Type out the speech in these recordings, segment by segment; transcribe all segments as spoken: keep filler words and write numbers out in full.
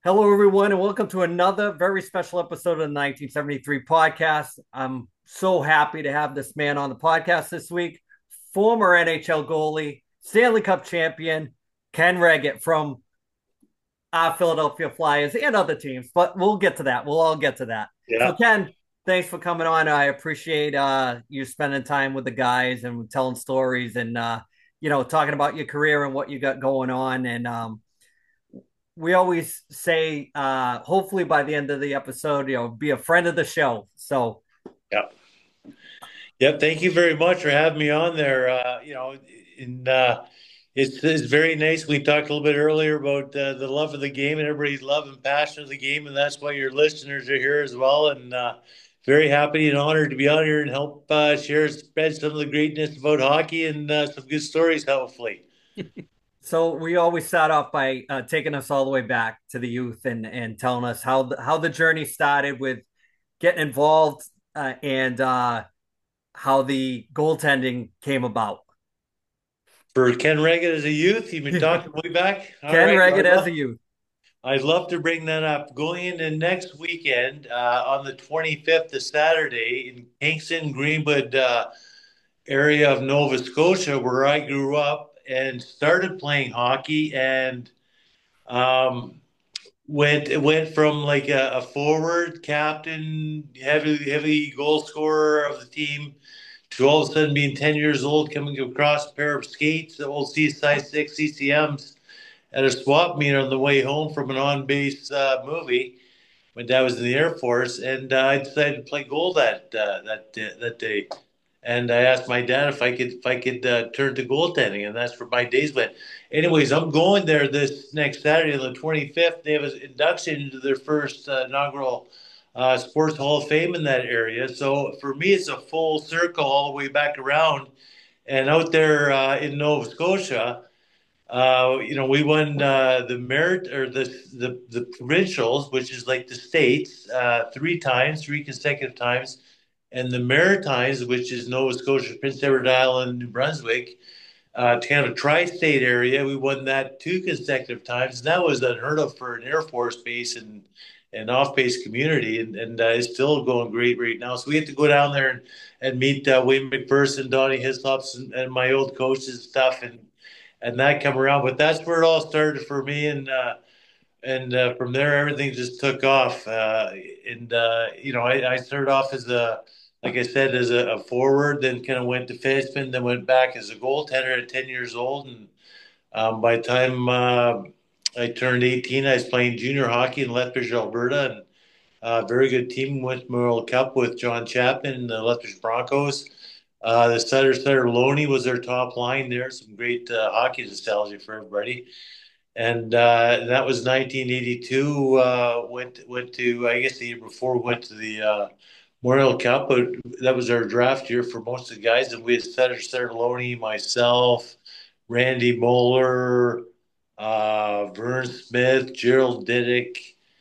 Hello, everyone, and welcome to another very special episode of the nineteen seventy-three podcast. I'm so happy to have this man on the podcast this week. Former N H L goalie, Stanley Cup champion, Ken Reggett from our Philadelphia Flyers and other teams, but we'll get to that. We'll all get to that. So, Yeah. Ken, thanks for coming on. I appreciate uh, you spending time with the guys and telling stories and, uh, you know, talking about your career and what you got going on. And, um, we always say, uh, hopefully by the end of the episode, you know, be a friend of the show. So, Yeah. Yep. Thank you very much for having me on there. Uh, you know, and uh, it's it's very nice. We talked a little bit earlier about uh, the love of the game and everybody's love and passion of the game, and that's why your listeners are here as well. And uh, very happy and honored to be on here and help uh, share, spread some of the greatness about hockey and uh, some good stories, hopefully. so we always start off by uh, taking us all the way back to the youth and and telling us how the, how the journey started with getting involved uh, and uh, how the goaltending came about. For Ken Reagan as a youth, you've been Ken talking way back. All right. Well, Reggett I'd as a love youth. I'd love to bring that up. Going into next weekend uh, on the twenty-fifth of Saturday in Kingston, Greenwood uh, area of Nova Scotia, where I grew up and started playing hockey, and um, went it went from like a, a forward captain, heavy heavy goal scorer of the team, to all of a sudden being ten years old, coming across a pair of skates, the old C size six C C Ms at a swap meet on the way home from an on-base uh, movie when Dad was in the Air Force, and uh, I decided to play goal that uh, that uh, that day. And I asked my dad if I could if I could uh, turn to goaltending, and that's where my days went. Anyways, I'm going there this next Saturday on the twenty-fifth. They have an induction into their first uh, inaugural uh, Sports Hall of Fame in that area. So for me, it's a full circle all the way back around. And out there uh, in Nova Scotia, uh, you know, we won uh, the merit or the, the the provincials, which is like the states, uh, three times, three consecutive times, and the Maritimes, which is Nova Scotia, Prince Edward Island, New Brunswick, uh, kind of tri-state area. We won that two consecutive times, and that was unheard of for an Air Force base and an off-base community, and, and uh, it's still going great right now. So we had to go down there and, and meet uh, Wayne McPherson, Donnie Hislops, and, and my old coaches and stuff, and and that come around. But that's where it all started for me, and uh, and uh, from there everything just took off. Uh, and uh, you know, I, I started off as a, like I said, as a, a forward, then kind of went to defenseman, then went back as a goaltender at ten years old, and um, by the time uh, I turned eighteen, I was playing junior hockey in Lethbridge, Alberta, and a very good team went Memorial Cup with John Chapman, the Lethbridge Broncos. Uh, the Sutter Sutter Loney was their top line there. Some great uh, hockey nostalgia for everybody. And uh, that was nineteen eighty-two. Uh, went went to I guess the year before went to the uh, Memorial Cup, but that was our draft year for most of the guys. And we had Sutter Sutter Loney, myself, Randy Moeller, uh, Vern Smith, Gerald Diddick.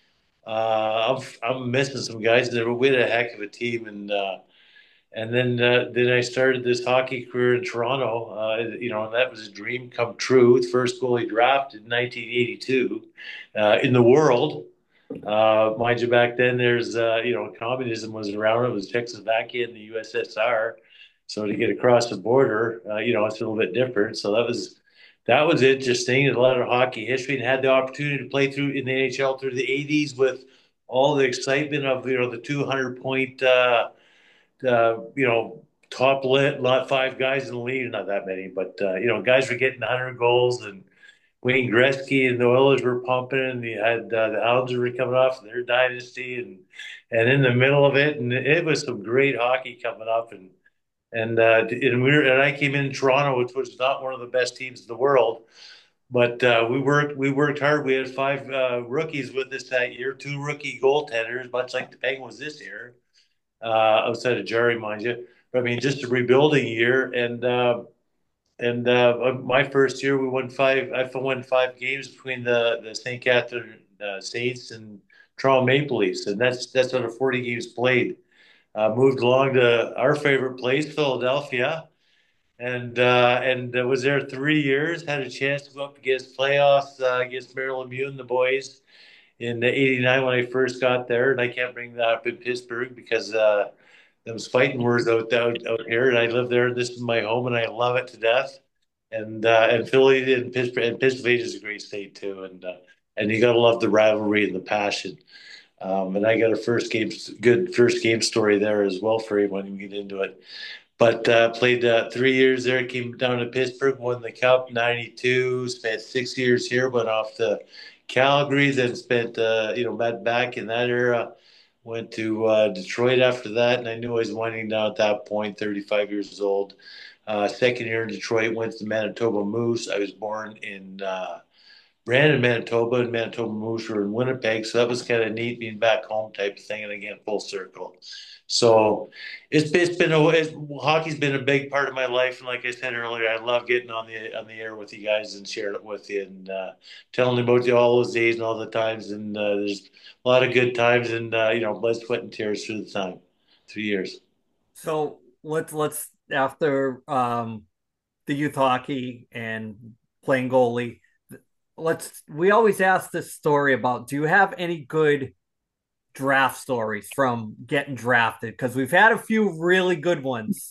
Uh, I'm I'm missing some guys there, but we had a heck of a team, and uh, and then uh, then I started this hockey career in Toronto. Uh, you know, and that was a dream come true. First goalie drafted in nineteen eighty-two uh, in the world. Uh, mind you, back then there's uh, you know communism was around. It was Czechoslovakia and the U S S R. So to get across the border, uh, you know, it's a little bit different. So that was that was interesting. A lot of hockey history, and had the opportunity to play through in the N H L through the eighties with all the excitement of you know the two hundred point. Uh, uh, you know, top lit, not five guys in the league, not that many, but uh, you know, guys were getting one hundred goals, and Wayne Gretzky and the Oilers were pumping, and you had uh, the Islanders were coming off their dynasty, and and in the middle of it, and it was some great hockey coming up, and and uh, and we were, and I came in Toronto, which was not one of the best teams in the world. But uh, we worked. We worked hard. We had five uh, rookies with us that year, two rookie goaltenders, much like the Penguins this year uh, outside of Jerry, mind you. But I mean, just a rebuilding year, and uh, and uh, my first year, we won five. I won five games between the the Saint Catherine uh, Saints and Toronto Maple Leafs, and that's that's out of forty games played. Uh, moved along to our favorite place, Philadelphia, and uh, and uh, was there three years. Had a chance to go up against playoffs uh, against Maryland Lemieux and the boys, in eighty-nine when I first got there, and I can't bring that up in Pittsburgh because uh, those fighting words out, out out here, and I live there. This is my home, and I love it to death. And uh, and Philly and Pittsburgh and Pennsylvania is a great state too, and uh, and you gotta love the rivalry and the passion. Um, and I got a first game, good first game story there as well for you when we get into it. But uh, played uh, three years there, came down to Pittsburgh, won the Cup ninety-two, spent six years here, went off to Calgary, then spent, uh, you know, met back in that era, went to uh, Detroit after that, and I knew I was winding down at that point, thirty-five years old. Uh, second year in Detroit, went to the Manitoba Moose. I was born in uh, Brandon, Manitoba, and Manitoba Moose were in Winnipeg, so that was kind of neat being back home type of thing, and again, full circle. So it's it's been a it's, hockey's been a big part of my life, and like I said earlier, I love getting on the on the air with you guys and sharing it with you and uh, telling you about you all those days and all the times. And uh, there's a lot of good times, and uh, you know, blood, sweat, and tears through the time, three years. So let's let's after um the youth hockey and playing goalie, let's we always ask this story about, do you have any good draft stories from getting drafted? Because we've had a few really good ones.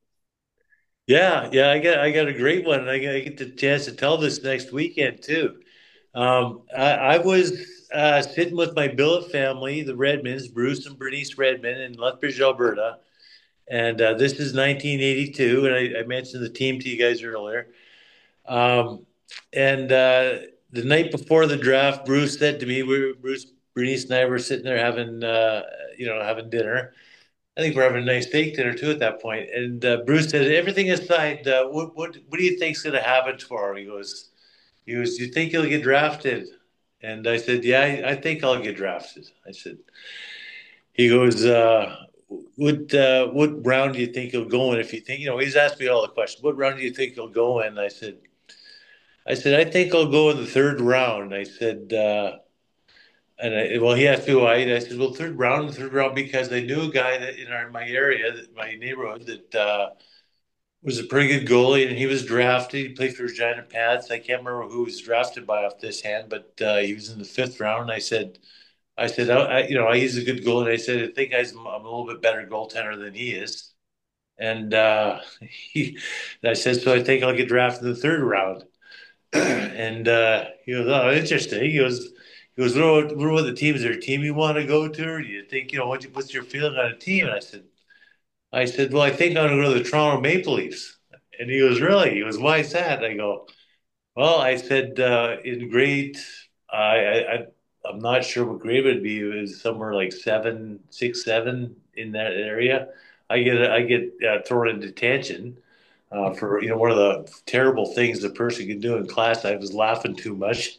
Yeah, yeah, I got I got a great one, and I get, I get the chance to tell this next weekend too. Um, I, I was uh, sitting with my billet family, the Redmonds, Bruce and Bernice Redmond in Lethbridge, Alberta, and uh, this is nineteen eighty-two, and I, I mentioned the team to you guys earlier. Um, and uh, the night before the draft, Bruce said to me, we were, Bruce, Bernice, and I were sitting there having, uh, you know, having dinner. I think we're having a nice steak dinner too at that point. And uh, Bruce said, "Everything aside, uh, what what what do you think's going to happen tomorrow?" He goes, "He goes, you think you'll get drafted?" And I said, "Yeah, I, I think I'll get drafted." I said, "He goes, uh, what uh, what round do you think you'll go in? If you think, you know, he's asked me all the questions. What round do you think you'll go in?" I said, "I said I think I'll go in the third round." I said. Uh, And I, well, he asked me why. And I said, well, third round, third round, because I knew a guy that in our my area, my neighborhood, that uh, was a pretty good goalie, and he was drafted. He played for Regina Pats. I can't remember who he was drafted by off this hand, but uh, he was in the fifth round. And I said, I said, I, I, you know, he's a good goalie. And I said, I think I'm, I'm a little bit better goaltender than he is. And uh, he, and I said, so I think I'll get drafted in the third round. And uh, he goes, oh, interesting. He goes, he goes, what, what are the teams? Is there a team you want to go to? Or do you think, you know, what, what's your feeling on a team? And I said, I said, well, I think I'm going to go to the Toronto Maple Leafs. And he goes, really? He goes, why is that? I go, well, I said, uh, in grade, I, I, I, I'm not sure what grade it would be. It was somewhere like seven, six, seven in that area. I get, I get uh, thrown in detention uh, for, you know, one of the terrible things a person can do in class. I was laughing too much.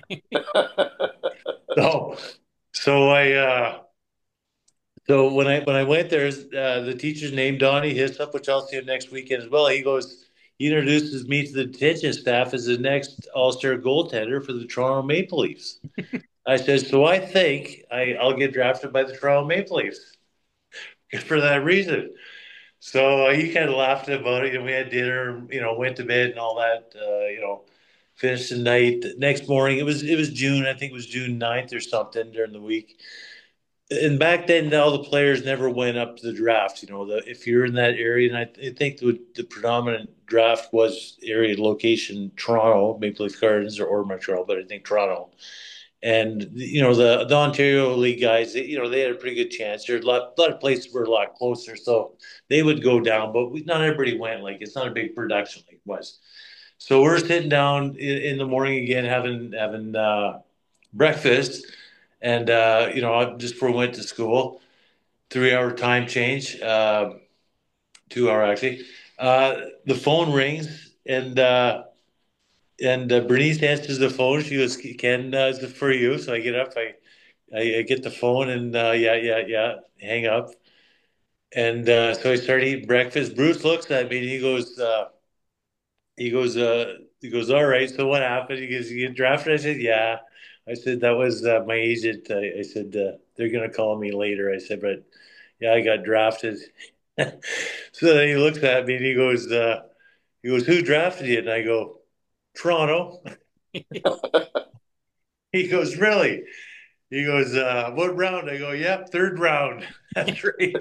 So, so I, uh, so when I when I went there, uh, the teacher's name Donnie Hyslop, which I'll see him next weekend as well. He goes, he introduces me to the detention staff as the next All Star goaltender for the Toronto Maple Leafs. I said, so I think I, I'll get drafted by the Toronto Maple Leafs for that reason. So uh, he kind of laughed about it. And we had dinner, you know, went to bed and all that. Uh, you know, finished the night. Next morning, it was it was June. I think it was June ninth or something during the week. And back then, all the players never went up to the draft. You know, the, if you're in that area, and I, I think the, the predominant draft was area location Toronto, Maple Leaf Gardens, or, or Montreal, but I think Toronto. And you know, the the Ontario League guys, they, you know, they had a pretty good chance. There's a lot, a lot of places were a lot closer, so they would go down. But we, not everybody went. Like it's not a big production like it was. So we're sitting down in, in the morning again, having having uh, breakfast, and uh, you know, just before we went to school, three hour time change, uh, two hour actually. Uh, the phone rings, and uh, and uh, Bernice answers the phone. She goes, "Ken, uh, is it for you?" So I get up, I I, I get the phone, and uh, yeah, yeah, yeah, hang up. And uh, so I start eating breakfast. Bruce looks at me and he goes, uh, he goes, uh, he goes, all right. So what happened? He goes, you get drafted? I said, yeah. I said that was uh, my agent. I, I said uh, they're gonna call me later. I said, but yeah, I got drafted. So then he looks at me and he goes, uh, he goes, who drafted you? And I go, Toronto. He goes, really? He goes, uh, what round? I go, yep, third round. That's right.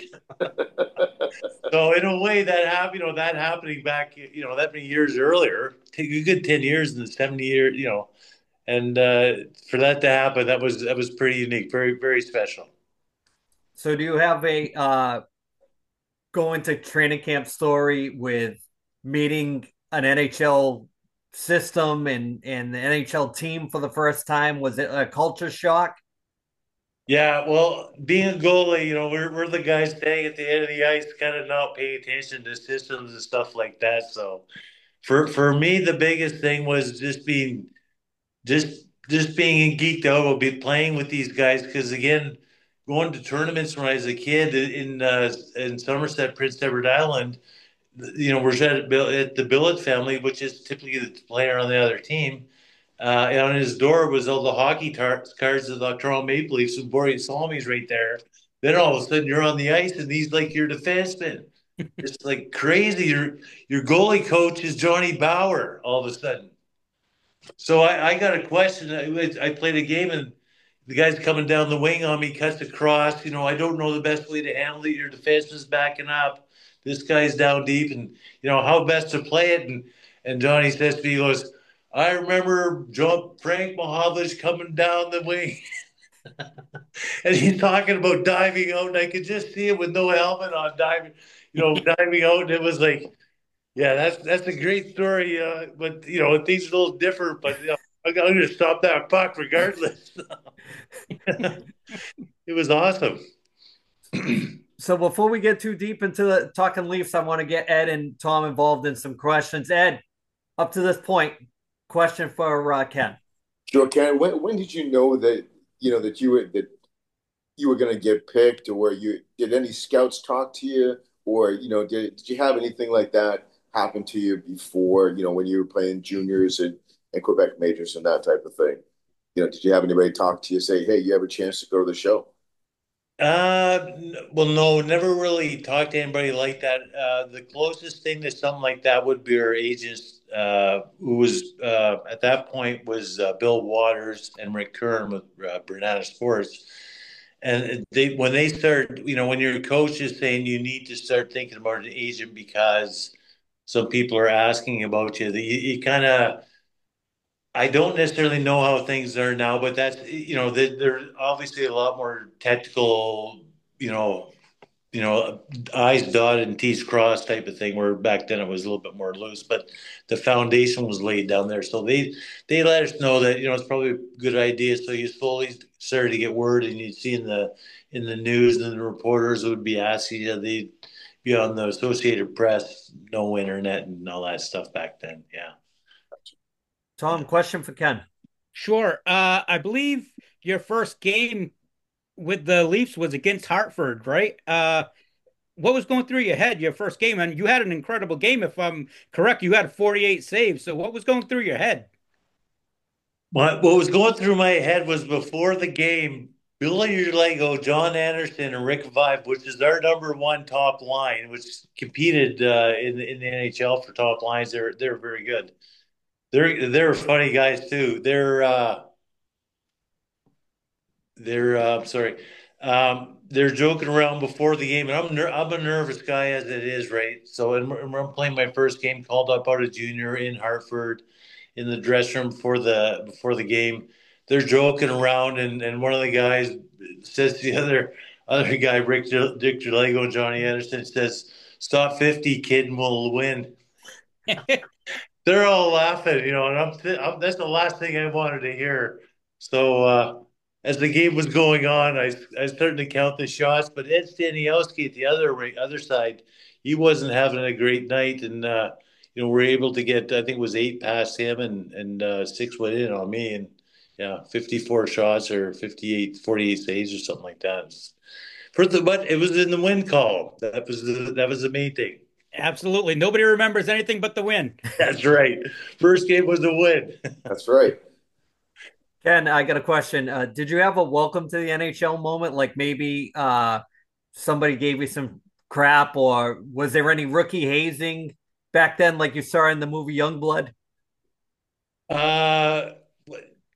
So in a way, that happened. You know, that happening back, you know, that many years earlier, take a good ten years in the seventy years, you know, and uh, for that to happen, that was that was pretty unique, very very special. So do you have a uh going to training camp story with meeting an N H L system and and the N H L team for the first time? Was it a culture shock? Yeah, well, being a goalie, you know, we're we're the guys staying at the end of the ice, kind of not paying attention to systems and stuff like that. So for for me, the biggest thing was just being just just being geeked out about be playing with these guys because again, going to tournaments when I was a kid in uh, in Somerset, Prince Edward Island, you know, we're at, at the Billet family, which is typically the player on the other team. Uh, and on his door was all the hockey tar- cards of the Toronto Maple Leafs, and Borje Salmi's right there. Then all of a sudden you're on the ice, and he's like your defenseman. It's like crazy. Your your goalie coach is Johnny Bauer all of a sudden. So I, I got a question. I, I played a game, and the guy's coming down the wing on me, cuts across. You know, I don't know the best way to handle it. Your defenseman's backing up. This guy's down deep, and you know how best to play it. And and Johnny says to me, he goes, "I remember John, Frank Mahovlich coming down the wing, and he's talking about diving out, and I could just see him with no helmet on, diving, you know, diving out, and it was like." Yeah, that's that's a great story. Uh, but you know, things are a little different. But you know, I'm going to stop that puck regardless. It was awesome. So before we get too deep into the talking Leafs, I want to get Ed and Tom involved in some questions. Ed, up to this point, question for uh, Ken. Sure, Ken. When when did you know that you know that you were that you were going to get picked, or you did any scouts talk to you, or you know did did you have anything like that happen to you before? You know, when you were playing juniors and and Quebec majors and that type of thing. You know, did you have anybody talk to you say, "Hey, you have a chance to go to the show"? Uh, well, no, never really talked to anybody like that. Uh, the closest thing to something like that would be our agents, uh, who was uh, at that point was uh, Bill Waters and Rick Kern with uh, Bernata Sports. And they, when they start, you know, when your coach is saying you need to start thinking about an agent because some people are asking about you, you, you kind of, I don't necessarily know how things are now, but that's, you know, they, they're obviously a lot more technical, you know, you know, I's dotted and T's crossed type of thing. Where back then it was a little bit more loose, but the foundation was laid down there. So they they let us know that you know it's probably a good idea. So you slowly started to get word, and you'd see in the in the news, and the reporters would be asking you. They'd be on the Associated Press, no internet and all that stuff back then. Yeah, Tom, yeah. question for Ken. Sure. Uh, I believe your first game with the Leafs was against Hartford, right? Uh, what was going through your head your first game? And you had an incredible game, if I'm correct. You had forty-eight saves. So what was going through your head? What what was going through my head was before the game. Billy Lego, John Anderson, and Rick Vibe, which is our number one top line, which competed uh, in in the N H L for top lines. They're they're very good. They're they're funny guys too. They're uh, they're uh, I'm sorry. Um, they're joking around before the game, and I'm ner- I'm a nervous guy as it is, right? So, and I'm I'm playing my first game, called up out of junior in Hartford, in the dressing room before the before the game. They're joking around, and, and one of the guys says to the other other guy, Rick Dick Lego and Johnny Anderson, says, "Stop fifty, kid, and we'll win." They're all laughing, you know, and I'm, th- I'm that's the last thing I wanted to hear. So uh, as the game was going on, I I started to count the shots, but Ed Staniowski at the other other side, he wasn't having a great night, and uh, you know we're able to get I think it was eight past him and and uh, six went in on me, and yeah, fifty-four shots or fifty-eight, forty-eight saves or something like that. For the but it was in the win column. That was the that was the main thing. Absolutely. Nobody remembers anything but the win. That's right. First game was a win. That's right. Ken, I got a question. Uh, did you have a welcome to the N H L moment? Like maybe uh, somebody gave you some crap, or was there any rookie hazing back then, like you saw in the movie Youngblood? Uh,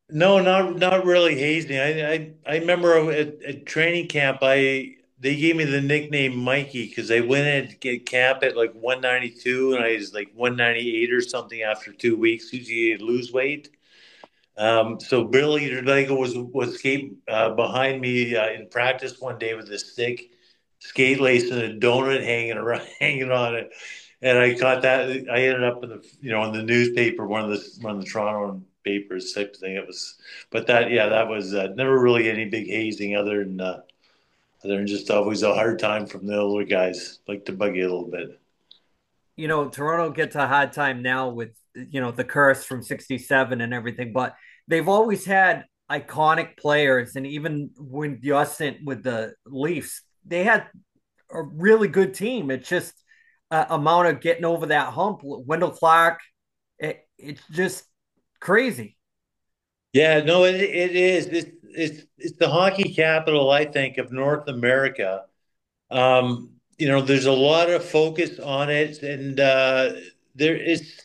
No, not not really hazing. I I, I remember at, at training camp, I they gave me the nickname Mikey because I went in to get camp at like one ninety-two and I was like one ninety-eight or something after two weeks. Usually you lose weight. Um, so Billy Derlego was was skate uh, behind me uh, in practice one day with a stick, skate lace and a donut hanging around, hanging on it, and I caught that. I ended up in the you know in the newspaper, one of the one of the Toronto papers type of thing. It was, but that yeah, that was uh, never really any big hazing other than uh, other than just always a hard time from the older guys, like to bug you a little bit. You know, Toronto gets a hard time now with, you know, the curse from sixty-seven and everything, but they've always had iconic players. And even when you're sent with the Leafs, they had a really good team. It's just uh, amount of getting over that hump. Wendell Clark, it, it's just crazy. Yeah, no, it it is. It's it's it's the hockey capital, I think, of North America. Um, you know, there's a lot of focus on it, and uh, there is.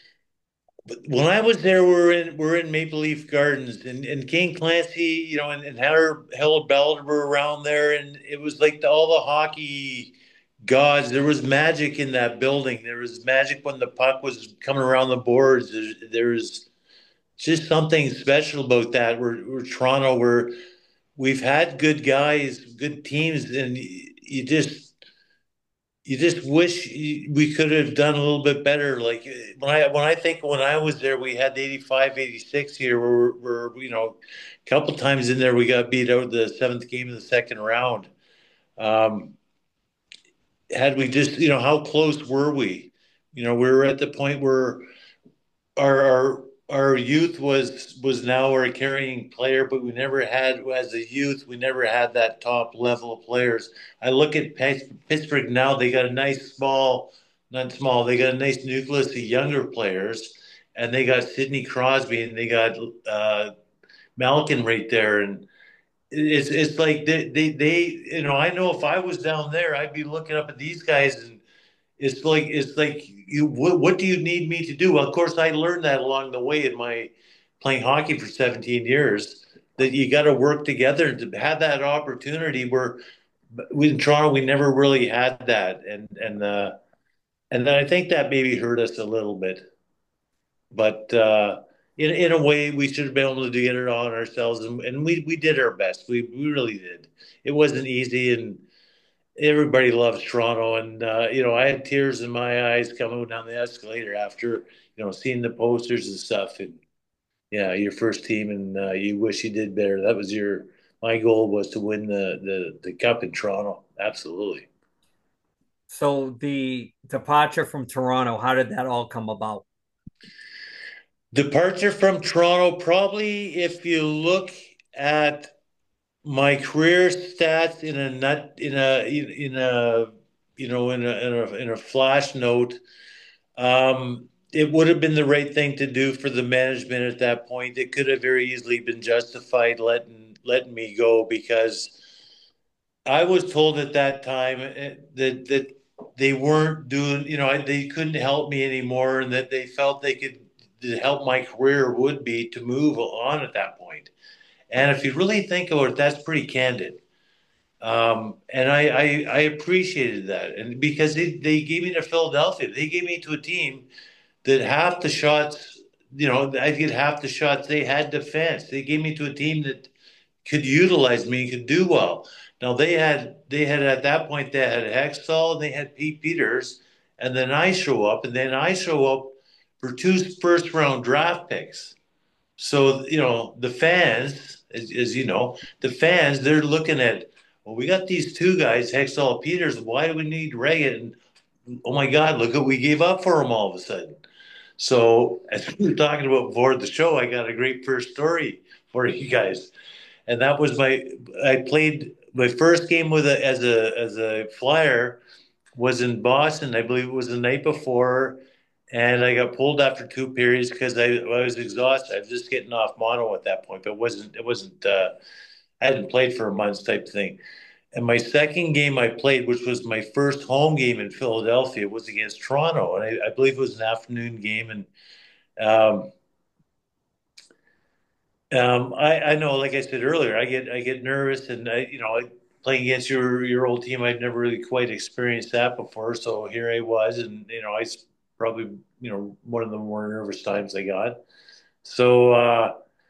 When I was there, we're in we're in Maple Leaf Gardens, and, and King Clancy, you know, and, and Harold, Harold Ballard were around there, and it was like the, all the hockey gods. There was magic in that building. There was magic when the puck was coming around the boards. There, there was just something special about that. We're, we're Toronto, where we've had good guys, good teams, and you just you just wish we could have done a little bit better. Like when I when I think when I was there, we had eighty-five, eighty-six here. Where we're you know a couple times in there we got beat out the seventh game of the second round. Um, had we just you know how close were we? You know we were at the point where our our our youth was was now our carrying player, but we never had as a youth we never had that top level of players. I look at Pittsburgh now; they got a nice small, not small, they got a nice nucleus of younger players, and they got Sidney Crosby and they got uh, Malkin right there, and it's it's like they, they they you know I know if I was down there, I'd be looking up at these guys and it's like it's like you. What, what do you need me to do? Well, of course, I learned that along the way in my playing hockey for seventeen years. That you got to work together to have that opportunity. Where we in Toronto, we never really had that, and and uh, and then I think that maybe hurt us a little bit. But uh, in in a way, we should have been able to get it on ourselves, and, and we we did our best. We we really did. It wasn't easy, and everybody loves Toronto, and uh, you know, I had tears in my eyes coming down the escalator after you know seeing the posters and stuff. And yeah, your first team, and uh, you wish you did better. That was your my goal was to win the the the cup in Toronto. Absolutely. So the departure from Toronto, how did that all come about? Departure from Toronto, probably if you look at my career stats in a nut in a in a you know in a in a, in a flash note. Um, it would have been the right thing to do for the management at that point. It could have very easily been justified letting letting me go because I was told at that time eh, that that they weren't doing, you know, they couldn't help me anymore, and that they felt they could to help my career would be to move on at that point. And if you really think about it, that's pretty candid. Um, and I, I I appreciated that, and because they, they gave me to Philadelphia, they gave me to a team that half the shots, you know, I get half the shots they had defense. They gave me to a team that could utilize me, could do well. Now they had they had at that point they had Hextall and they had Pete Peters, and then I show up, and then I show up for two first round draft picks. So you know the fans, as, as you know, the fans they're looking at. Well, we got these two guys, Hextall, Peters. Why do we need Reagan? And oh my God, look what we gave up for them all of a sudden. So, as we were talking about before the show, I got a great first story for you guys, and that was my. I played my first game with a as a as a flyer was in Boston. I believe it was the night before, and I got pulled after two periods because I, I was exhausted. I was just getting off mono at that point, but it wasn't it wasn't. Uh, I hadn't played for a month type thing. And my second game I played, which was my first home game in Philadelphia, was against Toronto, and I, I believe it was an afternoon game. And um, Um, I, I know, like I said earlier, I get I get nervous, and I, you know, playing against your your old team, I'd never really quite experienced that before. So here I was, and you know, I s- probably you know one of the more nervous times I got. So uh,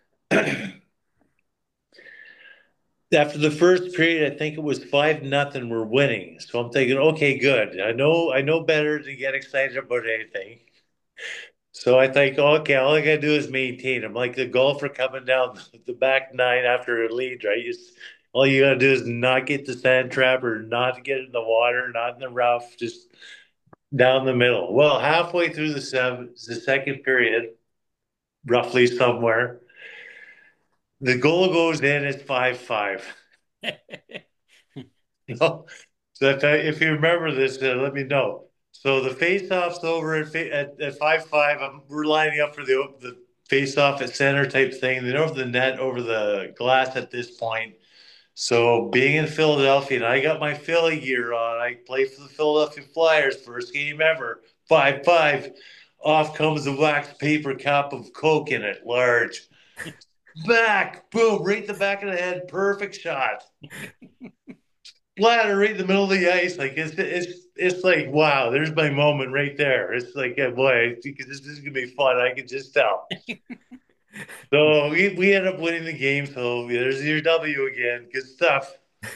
after the first period, I think it was five nothing. We're winning, so I'm thinking, okay, good. I know I know better to get excited about anything. So I think, okay, all I gotta do is maintain. I'm like the golfer coming down the back nine after a lead, right? You just, all you gotta do is not get the sand trap or not get in the water, not in the rough, just down the middle. Well, halfway through the seven, the second period, roughly somewhere, the goal goes in. It's five five. No, so if, I, if you remember this, uh, let me know. So the face-off's over at, at, at five five. I'm, we're lining up for the the face-off at center type thing. Then over the net, over the glass at this point. So being in Philadelphia, and I got my Philly gear on. I play for the Philadelphia Flyers, first game ever. five five. Off comes the wax paper cup of Coke in it, large. Back, boom, right in the back of the head. Perfect shot. Splatter right in the middle of the ice. Like it's it's it's like wow, there's my moment right there. It's like yeah, boy, this, this is gonna be fun. I can just tell. So we, we end up winning the game. So there's your W again. Good stuff.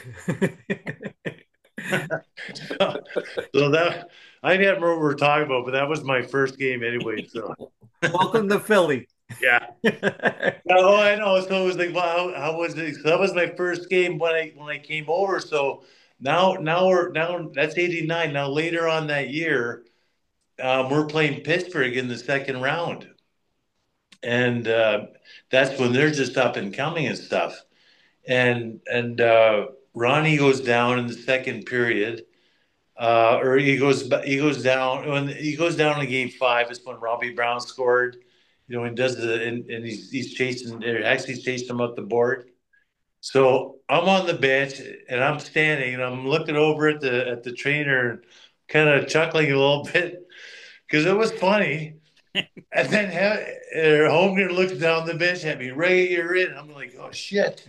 so, so that I can't remember what we're talking about, but that was my first game anyway. So Welcome to Philly. yeah. Oh, I know. So it was like, wow, how, how was it? So that was my first game when I when I came over. So now now we're now that's eighty-nine. Now later on that year. Um, we're playing Pittsburgh in the second round, and uh, that's when they're just up and coming and stuff. And and uh, Ronnie goes down in the second period, uh, or he goes he goes down when he goes down in game five. Is when Robbie Brown scored. You know, and does the and, and he's he's chasing. Or actually, he's chasing him up the board. So I'm on the bench and I'm standing and I'm looking over at the at the trainer, kind of chuckling a little bit because it was funny. And then uh, Holmgren looks down the bench at me, Ray, you're in. I'm like, oh shit.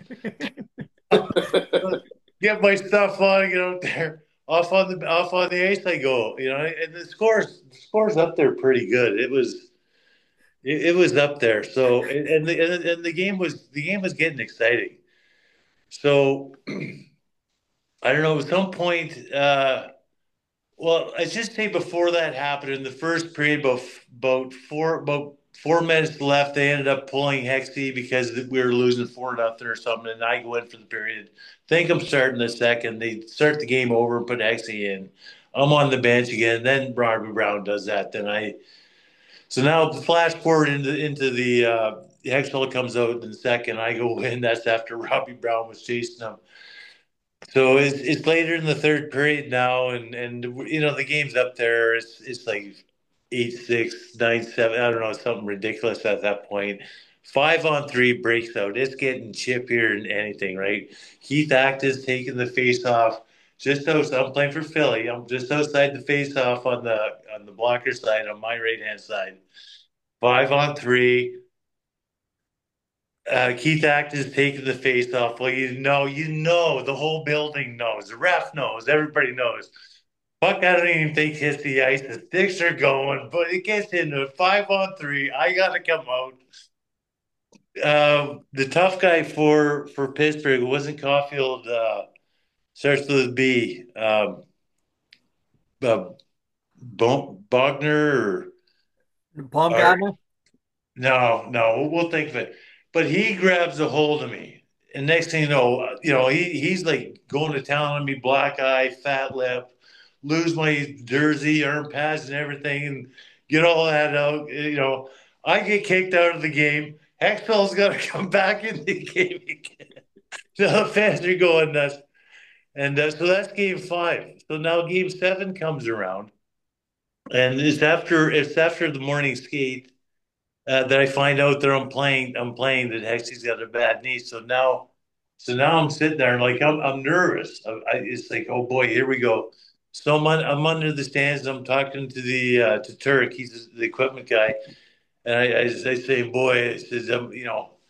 Get my stuff on, get out there. Off on the off on the ice I go, you know, and the scores the scores up there pretty good. It was it, it was up there. So and the and, and the game was the game was getting exciting. So I don't know, at some point uh well, I just say before that happened in the first period, about about four about four minutes left, they ended up pulling Hexy because we were losing four nothing or something, and I go in for the period. Think I'm starting the second. They start the game over and put Hexy in. I'm on the bench again. Then Robbie Brown does that. Then I so now the flash forward into into the uh, Hextall comes out in the second. I go in. That's after Robbie Brown was chasing him. So it's it's later in the third period now, and and you know the game's up there. It's it's like eight six nine seven. I don't know, something ridiculous at that point. Five on three breaks out. It's getting chippier than anything, right? Keith Act is taking the face off just outside. I'm playing for Philly. I'm just outside the face off on the on the blocker side on my right hand side. Five on three. Uh, Keith Act is taking the face off. Well, you know, you know, the whole building knows. The ref knows. Everybody knows. Fuck, I don't even think hits the ice. The sticks are going, but it gets into five on three. I got to come out. Uh, the tough guy for for Pittsburgh wasn't Caulfield. Uh, starts with a B. Um, uh, Bo- Bogner or, or Baumgartner? no, no, we'll, we'll think of it. But he grabs a hold of me, and next thing you know, uh, you know, he he's like going to town on me, black eye, fat lip, lose my jersey, arm pads, and everything, and get all that out. You know, I get kicked out of the game. Hextall's got to come back in the game again. The fans are going nuts, and uh, so that's game five. So now game seven comes around, and it's after it's after the morning skate uh, that I find out that I'm playing. I'm playing that Hexy's got a bad knee. So now, so now I'm sitting there and like I'm I'm nervous. I, I, it's like oh boy, here we go. So I'm, un, I'm under the stands. And I'm talking to the uh, to Turk. He's the equipment guy, and I, I, I say, boy, I says, um, you know.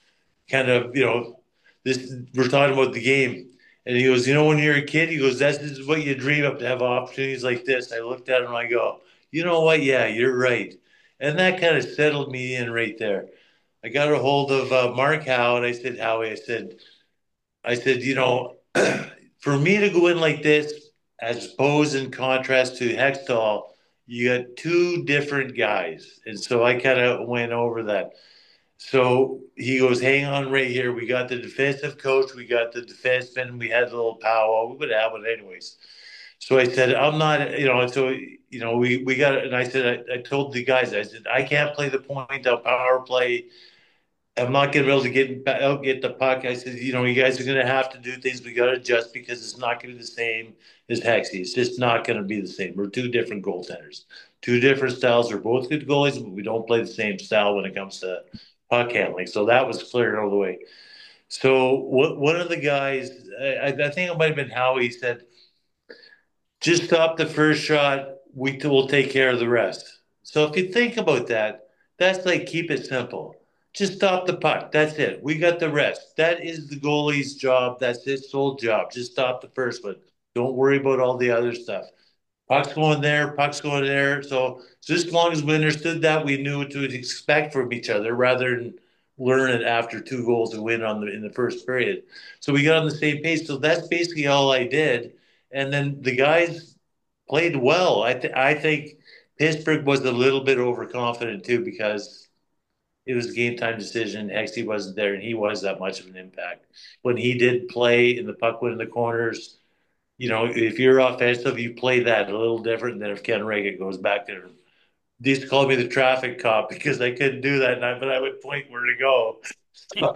kind of, you know, this we're talking about the game. And he goes, you know, when you're a kid, he goes, that's this is what you dream of to have opportunities like this. I looked at him and I go, you know what? Yeah, you're right. And that kind of settled me in right there. I got a hold of uh, Mark Howe and I said, Howie, I said, I said, you know, for me to go in like this, as opposed in contrast to Hextall, you got two different guys. And so I kind of went over that. So he goes, hang on right here. We got the defensive coach, we got the defenseman, we had a little powwow. We would have it anyways. So I said, I'm not, you know, so, you know, we, we got it. And I said, I, I told the guys, I said, I can't play the point, I'll power play. I'm not going to be able to get out, get the puck. I said, you know, you guys are going to have to do things. We got to adjust because it's not going to be the same as Hexie. It's just not going to be the same. We're two different goaltenders, two different styles. We're both good goalies, but we don't play the same style when it comes to puck handling. So that was cleared all the way. So what, one of the guys, I, I think it might have been Howie, said, just stop the first shot. We will take care of the rest. So if you think about that, that's like keep it simple. Just stop the puck. That's it. We got the rest. That is the goalie's job. That's his sole job. Just stop the first one. Don't worry about all the other stuff. Puck's going there, puck's going there. So just as long as we understood that, we knew what to expect from each other rather than learn it after two goals and win on the in the first period. So we got on the same page. So that's basically all I did. And then the guys played well. I th- I think Pittsburgh was a little bit overconfident too because it was a game time decision. Hexie wasn't there, and he was that much of an impact. When he did play and the puck went in the corners, you know, if you're offensive, you play that a little different than if Ken Reagan goes back there. They used to call me the traffic cop because I couldn't do that, and I, but I would point where to go. So,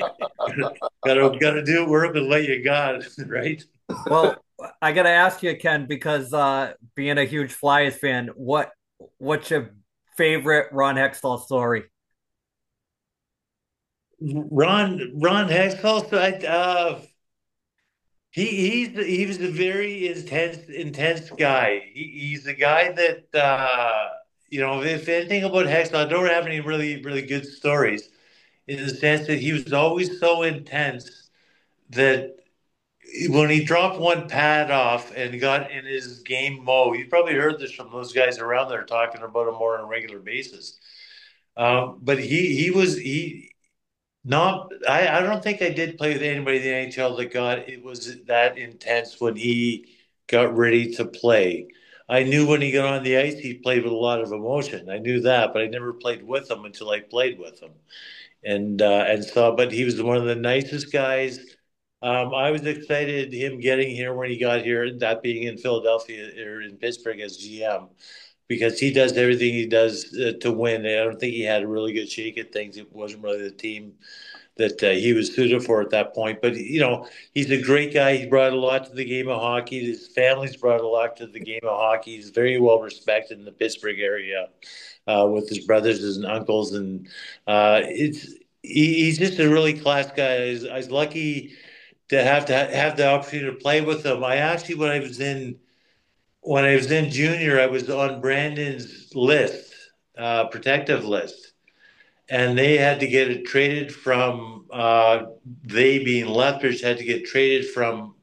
gotta gotta do work with what you got, right? Well, I got to ask you, Ken, because uh, being a huge Flyers fan, what what's your favorite Ron Hextall story? Ron Ron Hextall, so I, uh, he he's he was a very intense intense guy. He, he's a guy that uh, you know. If anything about Hextall, I don't have any really really good stories in the sense that he was always so intense that when he dropped one pad off and got in his game mode, you probably heard this from those guys around there talking about him more on a regular basis. Um, but he he was he not. I, I don't think I did play with anybody in the N H L that got it was that intense when he got ready to play. I knew when he got on the ice, he played with a lot of emotion. I knew that, but I never played with him until I played with him and uh, and so, but he was one of the nicest guys. Um, I was excited him getting here when he got here, that being in Philadelphia or in Pittsburgh as G M, because he does everything he does uh, to win. I don't think he had a really good shake at things. It wasn't really the team that uh, he was suited for at that point. But you know, he's a great guy. He brought a lot to the game of hockey. His family's brought a lot to the game of hockey. He's very well respected in the Pittsburgh area uh, with his brothers and uncles, and uh, it's he, he's just a really class guy. I was, I was lucky to have to have the opportunity to play with him. I actually, when I was in when I was in junior, I was on Brandon's list, uh, protective list, and they had to get it traded from uh, they being Lethbridge had to get traded from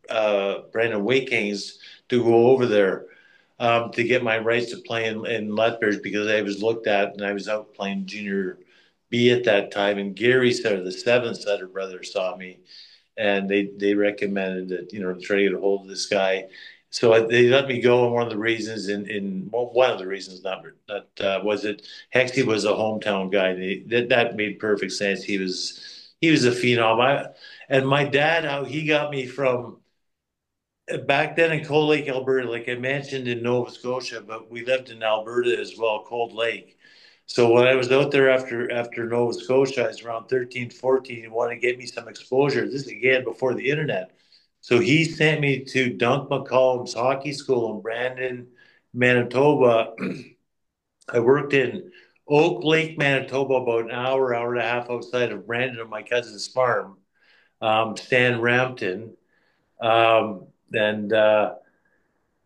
uh, Brandon Wakings to go over there um, to get my rights to play in, in Lethbridge because I was looked at and I was out playing junior B at that time. And Gary Sutter, the seventh Sutter brother, saw me and they they recommended that you know try to get a hold of this guy. So they let me go, and one of the reasons, in, in well, one of the reasons, not not uh, was it Hexie was a hometown guy. They, that that made perfect sense. He was he was a phenom. I, and my dad, how he got me from back then in Cold Lake, Alberta, like I mentioned in Nova Scotia, but we lived in Alberta as well, Cold Lake. So when I was out there after after Nova Scotia, I was around thirteen, fourteen, he wanted to get me some exposure. This is again before the internet. So he sent me to Dunk McCollum's hockey school in Brandon, Manitoba. I worked in Oak Lake, Manitoba, about an hour, hour and a half outside of Brandon on my cousin's farm, um, Stan Rampton. Um, and uh,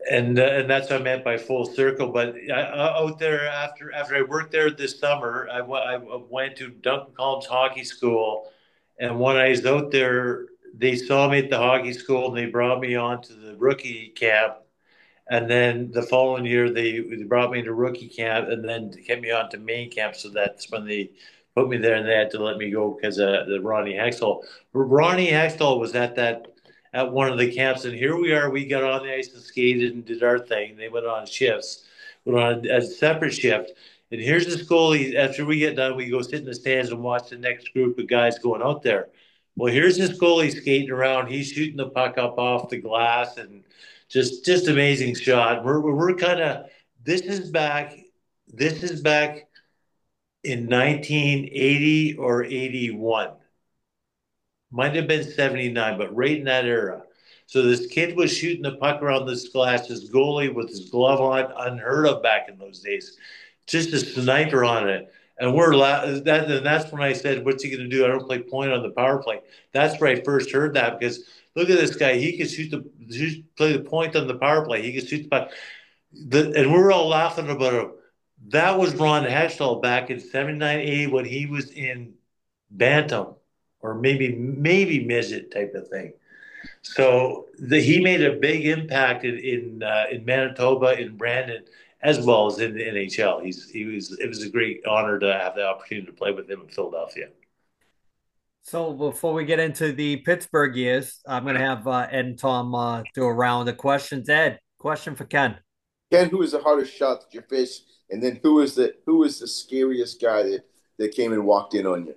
and uh, and that's what I meant by full circle. But I, I, out there after after I worked there this summer, I, I went to Duncan Collins Hockey School, and when I was out there, they saw me at the hockey school and they brought me on to the rookie camp. And then the following year, they, they brought me to rookie camp and then kept me on to main camp. So that's when they put me there and they had to let me go because of the Ronnie Hextall. Ronnie Hextall was at that at one of the camps, and here we are. We got on the ice and skated and did our thing. They went on shifts, went on a separate shift. And here's the goalie. After we get done, we go sit in the stands and watch the next group of guys going out there. Well, here's this goalie skating around. He's shooting the puck up off the glass and just just amazing shot. We're we're kind of this is back. This is back in nineteen eighty or eighty-one. Might have been seventy-nine, but right in that era. So this kid was shooting the puck around this glass, this goalie with his glove on, unheard of back in those days. Just a sniper on it. And we're la- that, and that's when I said, "What's he going to do? I don't play point on the power play." That's where I first heard that because look at this guy. He could shoot the shoot, play the point on the power play. He could shoot the puck. The, and we're all laughing about it. That was Ron Hextall back in seventy-nine eighty when he was in Bantam or maybe maybe midget type of thing. So the, he made a big impact in in, uh, in Manitoba, in Brandon, as well as in the N H L. He's he was it was a great honor to have the opportunity to play with him in Philadelphia. So before we get into the Pittsburgh years, I'm going to have uh, Ed and Tom uh, do a round of questions. Ed, question for Ken. Ken, who was the hardest shot that you faced, and then who was the who was the scariest guy that that came and walked in on you?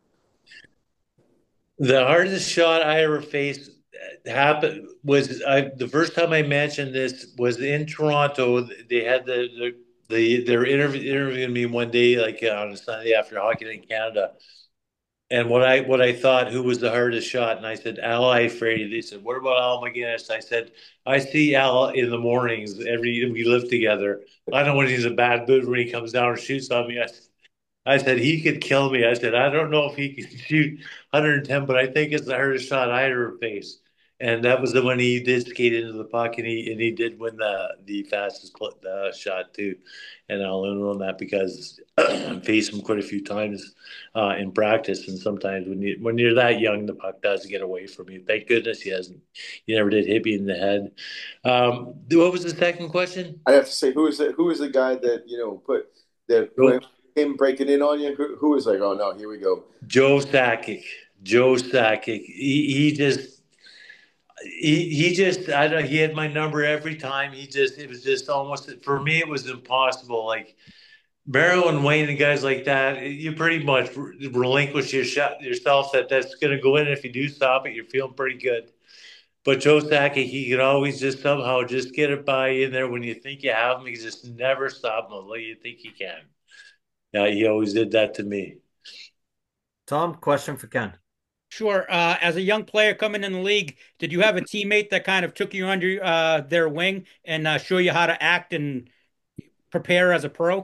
The hardest shot I ever faced happened was I the first time I mentioned this was in Toronto. They had the the, the they were interview, interviewing me one day, like uh, on a Sunday after Hockey Night in Canada. And what I what I thought who was the hardest shot, and I said Al Iafrate. They said, "What about Al MacInnis?" I said, "I see Al in the mornings. Every we live together. I know when he's a bad mood when he comes down and shoots on me." I I said he could kill me. I said I don't know if he can shoot one hundred ten, but I think it's the hardest shot I ever faced. And that was the one he did skate into the puck, and he and he did win the the fastest uh, shot too. And I'll learn on that because I faced him quite a few times uh, in practice, and sometimes when you when you're that young, the puck does get away from you. Thank goodness he hasn't. He never did hit me in the head. Um, what was the second question? I have to say, who is the who is the guy that you know put that when him breaking in on you? Who, who was like, oh no, here we go. Joe Sakic. Joe Sakic. He he just he he just I don't he had my number every time. He just it was just almost for me it was impossible. Like Marilyn Wayne and guys like that, you pretty much relinquish your shot yourself that that's going to go in. If you do stop it, you're feeling pretty good. But Joe Sakic, he could always just somehow just get it by in there when you think you have him. He just never stop him until you think he can. Yeah, he always did that to me. Tom, question for Ken. Sure. Uh, as a young player coming in the league, did you have a teammate that kind of took you under uh, their wing and uh, show you how to act and prepare as a pro?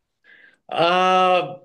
Uh,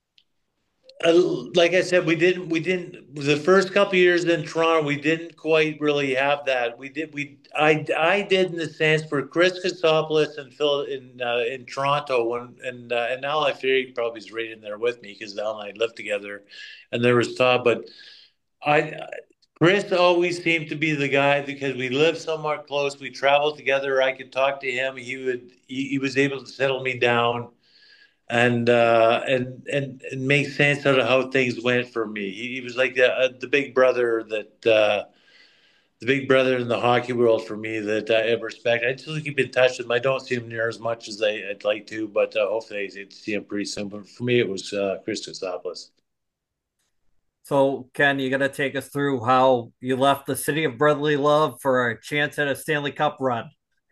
uh, like I said, we didn't, we didn't, the first couple of years in Toronto, we didn't quite really have that. We did, we, I, I did in the sense for Chris Christopoulos and Phil in, uh, in Toronto when, and, uh, and Al Iafrate probably is right in there with me because Al and I lived together and there was Todd, but I, Chris always seemed to be the guy because we lived somewhat close. We traveled together. I could talk to him. He would, he, he was able to settle me down and uh, and and and make sense out of how things went for me. He, he was like the, uh, the big brother that uh, the big brother in the hockey world for me that I respect. I still keep in touch with him. I don't see him near as much as I, I'd like to, but uh, hopefully I see him pretty soon. But for me, it was uh, Chris Christopoulos. So, Ken, you got to take us through how you left the city of brotherly love for a chance at a Stanley Cup run.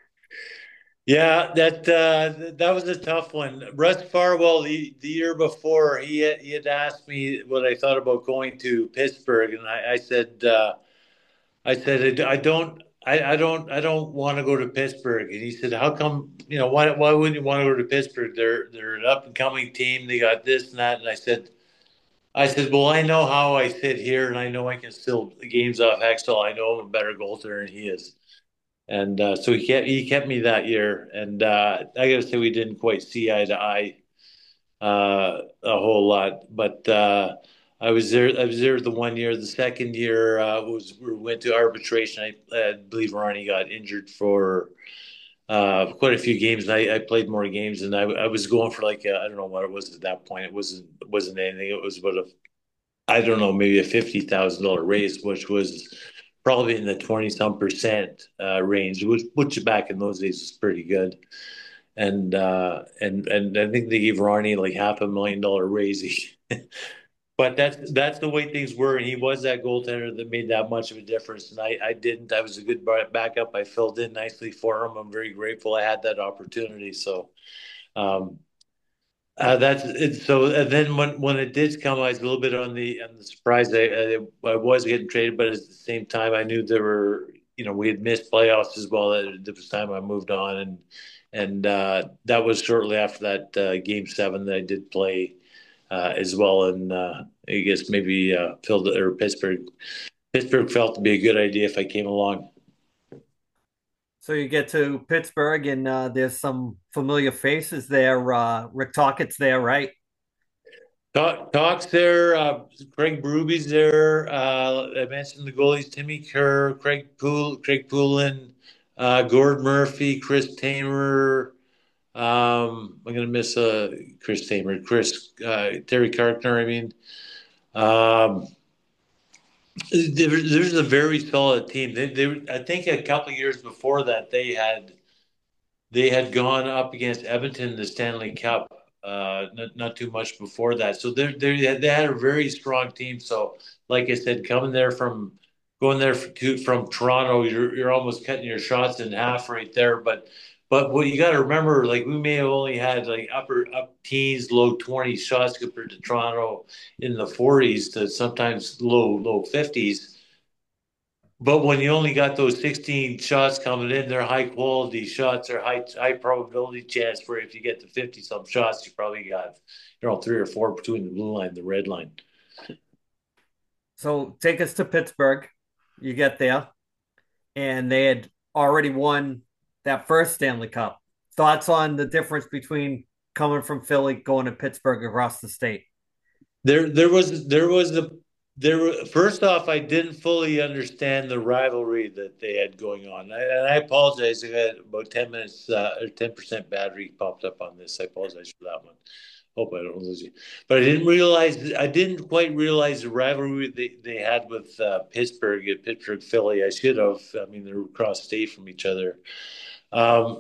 Yeah, that uh, that was a tough one. Russ Farwell, the, the year before, he had, he had asked me what I thought about going to Pittsburgh, and I, I said, uh, I said, I don't, I, I don't, I don't want to go to Pittsburgh. And he said, how come? You know, why why wouldn't you want to go to Pittsburgh? They're they're an up and coming team. They got this and that. And I said, I said, well, I know how I sit here, and I know I can still the games off Hextall. I know I'm a better goaltender than he is. and uh, so he kept he kept me that year. And uh, I got to say, we didn't quite see eye to eye uh, a whole lot, but uh, I was there. I was there the one year. The second year uh, was we went to arbitration. I, I believe Ronnie got injured for uh, quite a few games, and I, I played more games. And I, I was going for like I don't know what it was at that point. It wasn't wasn't anything. It was about a I don't know maybe a fifty thousand dollar raise, which was probably in the twenty some percent uh, range, which which back in those days was pretty good. And uh, and and I think they gave Ronnie like half a million dollar raise. But that's that's the way things were, and he was that goaltender that made that much of a difference. And I, I didn't. I was a good backup. I filled in nicely for him. I'm very grateful I had that opportunity. So um, uh, that's it. So and then when when it did come, I was a little bit on the on the surprise. I, I I was getting traded, but at the same time, I knew there were you know we had missed playoffs as well. At the time, I moved on, and and uh, that was shortly after that uh, game seven that I did play uh, as well. And uh, I guess maybe uh, Phil or Pittsburgh Pittsburgh felt to be a good idea if I came along. So you get to Pittsburgh, and uh, there's some familiar faces there. Uh, Rick Tockett's there, right? Talk, Talk's there. Uh, Craig Berube's there. Uh, I mentioned the goalies: Timmy Kerr, Craig Pool, Craig Poulin, uh, Gord Murphy, Chris Tamer. Um, I'm gonna miss uh, Chris Tamer, Chris uh, Terry Karkner. I mean, um, there, there's a very solid team. They, they, I think a couple of years before that, they had they had gone up against Edmonton in the Stanley Cup. Uh, not, not too much before that, so they they they had a very strong team. So, like I said, coming there from going there to, from Toronto, you're you're almost cutting your shots in half right there. But but what you got to remember, like we may have only had like upper up teens, low twenty shots compared to Toronto in the forties to sometimes low low fifties. But when you only got those sixteen shots coming in, they're high quality shots or high high probability chance for if you get to fifty some shots, you probably got you know three or four between the blue line and the red line. So take us to Pittsburgh. You get there, and they had already won that first Stanley Cup. Thoughts on the difference between coming from Philly, going to Pittsburgh across the state? There there was there was a there were, first off, I didn't fully understand the rivalry that they had going on. I, and I apologize. I got about ten minutes uh, or ten percent battery popped up on this. I apologize for that one. Hope I don't lose you. But I didn't realize, I didn't quite realize the rivalry they, they had with uh, Pittsburgh at Pittsburgh, Philly. I should have. I mean, they're across state from each other. Um,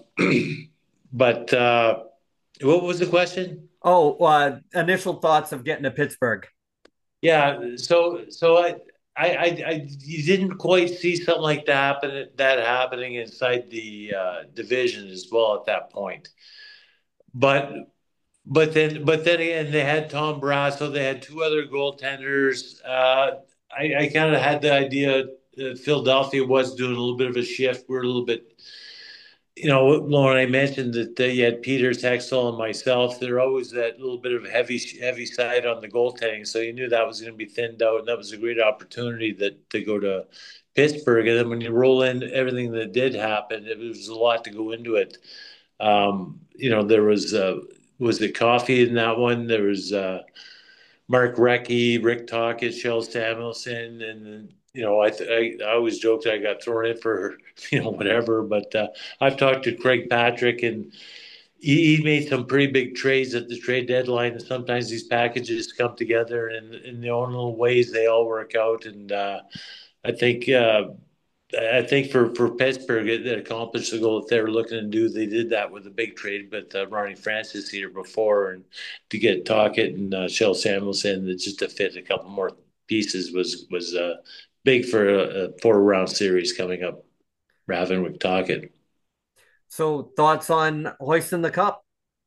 but uh, what was the question? Oh, uh, initial thoughts of getting to Pittsburgh. Yeah, so so I, I I I you didn't quite see something like that happen that happening inside the uh, division as well at that point. But but then but then again they had Tom Brasso, they had two other goaltenders. Uh, I, I kind of had the idea that Philadelphia was doing a little bit of a shift. We're a little bit you know, Lauren, I mentioned that uh, you had Peter, Hextall, and myself. There always that little bit of heavy, heavy side on the goaltending, so you knew that was going to be thinned out, and that was a great opportunity that to go to Pittsburgh. And then when you roll in everything that did happen, it was a lot to go into it. Um, you know, there was uh, was it Coffee in that one? There was uh, Mark Recchi, Rick Tocchet, Shel Samuelsson, and then you know, I, th- I I always joke that I got thrown in for you know whatever, but uh, I've talked to Craig Patrick, and he, he made some pretty big trades at the trade deadline. And sometimes these packages come together, and in their own little ways, they all work out. And uh, I think uh, I think for for Pittsburgh, it, it accomplished the goal that they were looking to do. They did that with a big trade, but uh, Ronnie Francis here before, and to get Tocchet and uh, Shel Samuelsson, just to fit a couple more pieces was was uh, big for a, a four round series coming up. Raven Tocchet. So thoughts on hoisting the cup?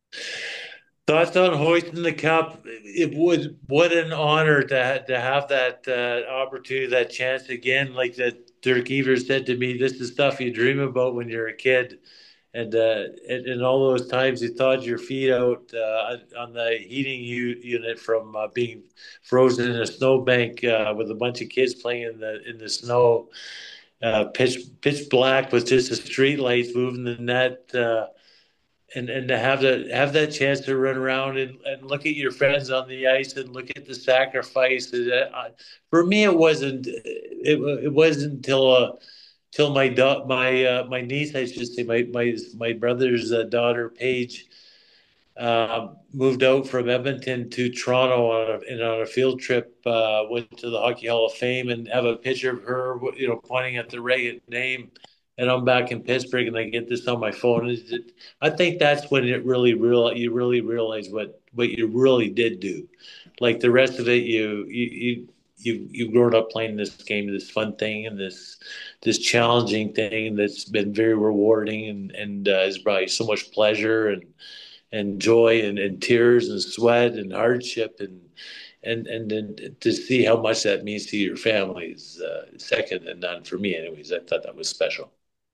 Thoughts on hoisting the cup? It would what an honor to to have that uh, opportunity, that chance again. Like that, Dirk Evers said to me, "This is stuff you dream about when you're a kid." And uh, and, and all those times you thawed your feet out uh, on the heating u- unit from uh, being frozen in a snowbank uh, with a bunch of kids playing in the in the snow. uh, pitch pitch black with just the street lights moving the net. Uh, and and to have that have that chance to run around and, and look at your friends on the ice and look at the sacrifice. Uh, for me, it wasn't it, it wasn't until uh, till my da- my uh, my niece, I should say, my my my brother's uh, daughter Paige, uh, moved out from Edmonton to Toronto on a, and on a field trip. Uh, went to the Hockey Hall of Fame and have a picture of her, you know, pointing at the right name. And I'm back in Pittsburgh, and I get this on my phone. It, I think that's when it really real you really realize what what you really did do. Like the rest of it, you you you you you've grown up playing this game, this fun thing, and this this challenging thing that's been very rewarding and and uh, has brought you so much pleasure and and joy and, and tears and sweat and hardship and and and then to see how much that means to your family is uh, second to none for me. Anyways, I thought that was special.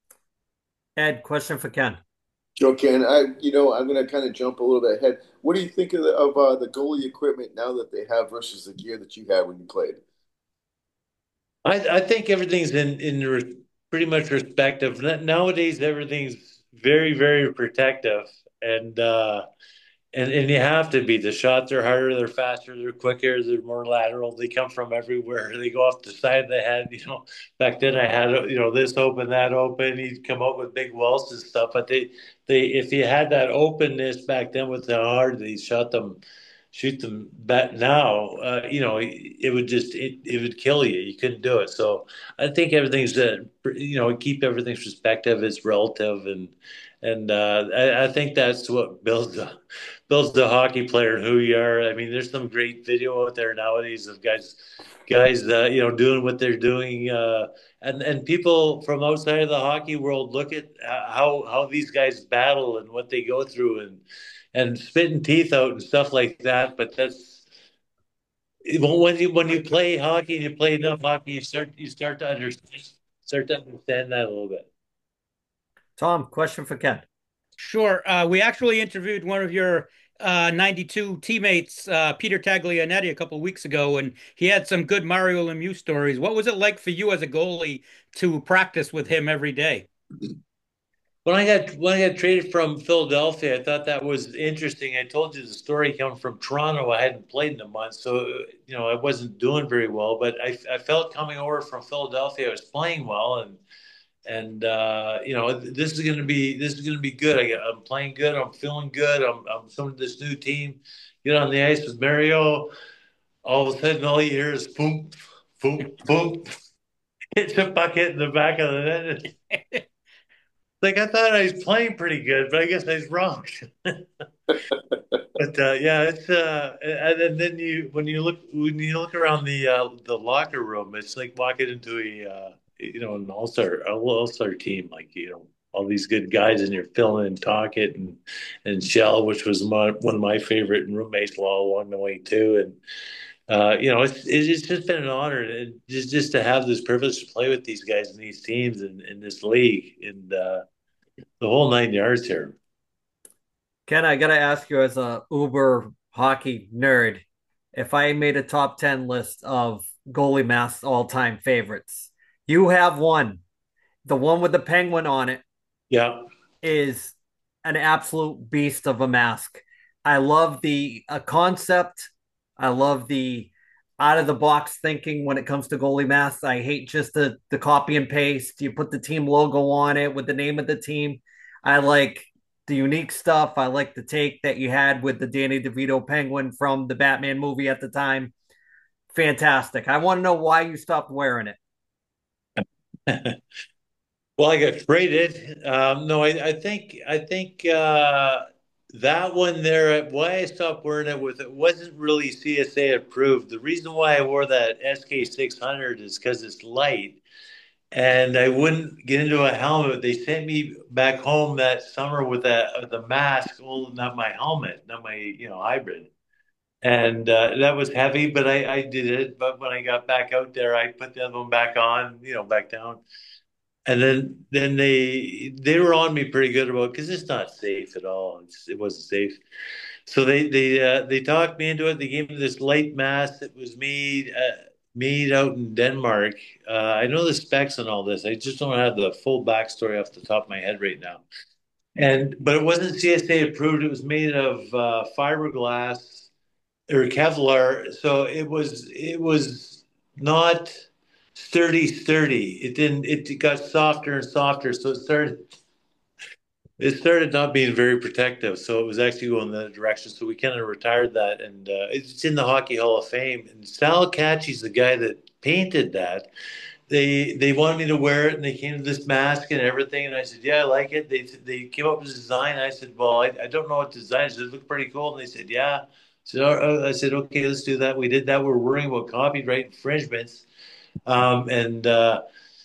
Ed, question for Ken. Joe Ken, I you know I'm going to kind of jump a little bit ahead. What do you think of the, of uh, the goalie equipment now that they have versus the gear that you had when you played? I, I think everything's in in re- pretty much respective. Nowadays, everything's very very protective, and uh, And and you have to be. The shots are harder, they're faster, they're quicker, they're more lateral. They come from everywhere. They go off the side of the head. You know, back then I had you know this open, that open. You'd come up with big wells and stuff. But they they if you had that openness back then with how hard they shot them, shoot them back now, uh, you know, it, it would just it, it would kill you. You couldn't do it. So I think everything's uh, you know keep everything's perspective. It's relative and. And uh, I, I think that's what builds a, builds the hockey player and who you are. I mean, there's some great video out there nowadays of guys, guys, uh, you know, doing what they're doing, uh, and and people from outside of the hockey world look at how how these guys battle and what they go through and and spitting teeth out and stuff like that. But that's when you when you play hockey and you play enough hockey, you start you start to understand start to understand that a little bit. Tom, question for Ken. Sure. Uh, we actually interviewed one of your uh, ninety-two teammates, uh, Peter Taglianetti, a couple of weeks ago, and he had some good Mario Lemieux stories. What was it like for you as a goalie to practice with him every day? When I got when I got traded from Philadelphia, I thought that was interesting. I told you the story coming from Toronto. I hadn't played in a month, so you know I wasn't doing very well. But I, I felt coming over from Philadelphia, I was playing well, and and uh, you know this is going to be this is going to be good. I, I'm playing good. I'm feeling good. I'm I'm some of this new team. Get on the ice with Mario. All of a sudden, all you hear is boom, boom, boom. Hits a bucket in the back of the net. Like I thought I was playing pretty good, but I guess I was wrong. But uh, yeah, it's uh, and then you when you look when you look around the uh, the locker room, it's like walking into a uh, you know an all star all star team, like you know all these good guys, and you're filling in Tocchet and and Shell, which was my, one of my favorite roommates all along the way too, and. Uh, you know, it's it's just been an honor and just just to have this privilege to play with these guys in these teams and in this league and uh, the whole nine yards here. Ken, I gotta ask you as a Uber hockey nerd, if I made a top ten list of goalie masks all time favorites, you have one. The one with the penguin on it Yeah. is an absolute beast of a mask. I love the uh, concept. I love the out of the box thinking when it comes to goalie masks. I hate just the the copy and paste. You put the team logo on it with the name of the team. I like the unique stuff. I like the take that you had with the Danny DeVito penguin from the Batman movie at the time. Fantastic. I want to know why you stopped wearing it. Well, I got traded. Um, no, I, I think I think uh, that one there. Why I stopped wearing it with it wasn't really C S A approved. The reason why I wore that S K six hundred is because it's light, and I wouldn't get into a helmet. They sent me back home that summer with that the mask, well, not my helmet, not my you know hybrid, and uh, that was heavy. But I, I did it. But when I got back out there, I put the other one back on, you know, back down. And then then they they were on me pretty good about because it's not safe at all. It's, it wasn't safe. So they they uh, they talked me into it. They gave me this light mask that was me. Uh, made out in Denmark. Uh, I know the specs and all this. I just don't have the full backstory off the top of my head right now. And but it wasn't C S A approved. It was made of uh, fiberglass or Kevlar, so it was it was not sturdy, sturdy. It didn't. It got softer and softer, so it started it started not being very protective. So it was actually going that direction. So we kind of retired that, and uh, it's in the Hockey Hall of Fame. And Sal Catchy's the guy that painted that. They they wanted me to wear it, and they came to this mask and everything, and I said, "Yeah, I like it." They they came up with a design. I said, "Well, I, I don't know what design is. It looked pretty cool." And they said, "Yeah." So uh, I said, "Okay, let's do that." We did that. We're worrying about copyright infringements, um, and uh,